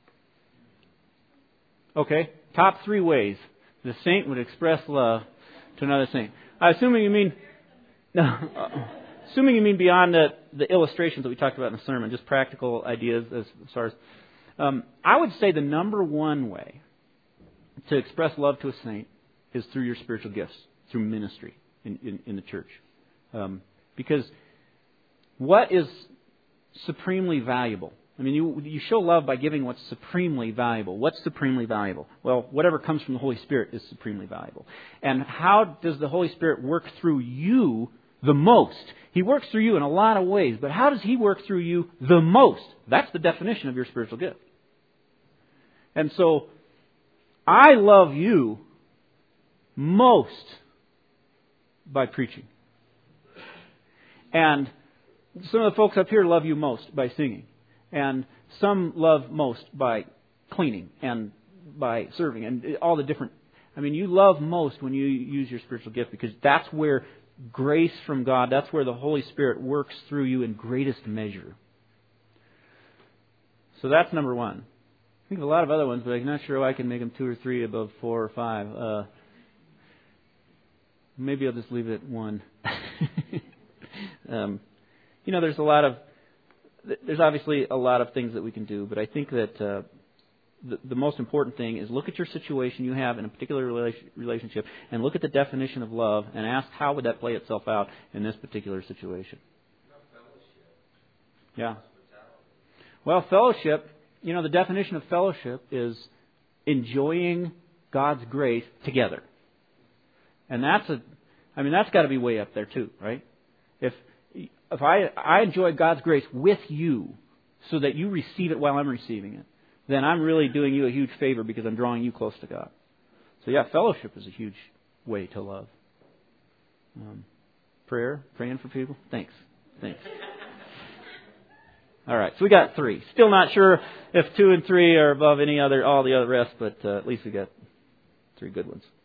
Okay. Top three ways the saint would express love to another saint. I assuming you mean. No. Assuming you mean beyond the, the illustrations that we talked about in the sermon, just practical ideas as far as... Um, I would say the number one way to express love to a saint is through your spiritual gifts, through ministry in, in, in the church. Um, because what is supremely valuable, I mean, you you show love by giving what's supremely valuable. What's supremely valuable? Well, whatever comes from the Holy Spirit is supremely valuable. And how does the Holy Spirit work through you the most? He works through you in a lot of ways, but how does He work through you the most? That's the definition of your spiritual gift. And so, I love you most by preaching. And some of the folks up here love you most by singing. And some love most by cleaning and by serving and all the different... I mean, you love most when you use your spiritual gift because that's where grace from God, that's where the Holy Spirit works through you in greatest measure. So that's number one. I think of a lot of other ones, but I'm not sure I can make them two or three above four or five. Uh, maybe I'll just leave it at one. um, you know, there's a lot of... There's obviously a lot of things that we can do, but I think that uh, the, the most important thing is look at your situation you have in a particular relation, relationship and look at the definition of love and ask how would that play itself out in this particular situation. Yeah. Well, fellowship, you know, the definition of fellowship is enjoying God's grace together. And that's a, I mean, that's got to be way up there too, right? If If I, I enjoy God's grace with you so that you receive it while I'm receiving it, then I'm really doing you a huge favor because I'm drawing you close to God. So yeah, fellowship is a huge way to love. Um, prayer, praying for people. Thanks. Thanks. All right, so we got three. Still not sure if two and three are above any other, all the other rest, but uh, at least we got three good ones.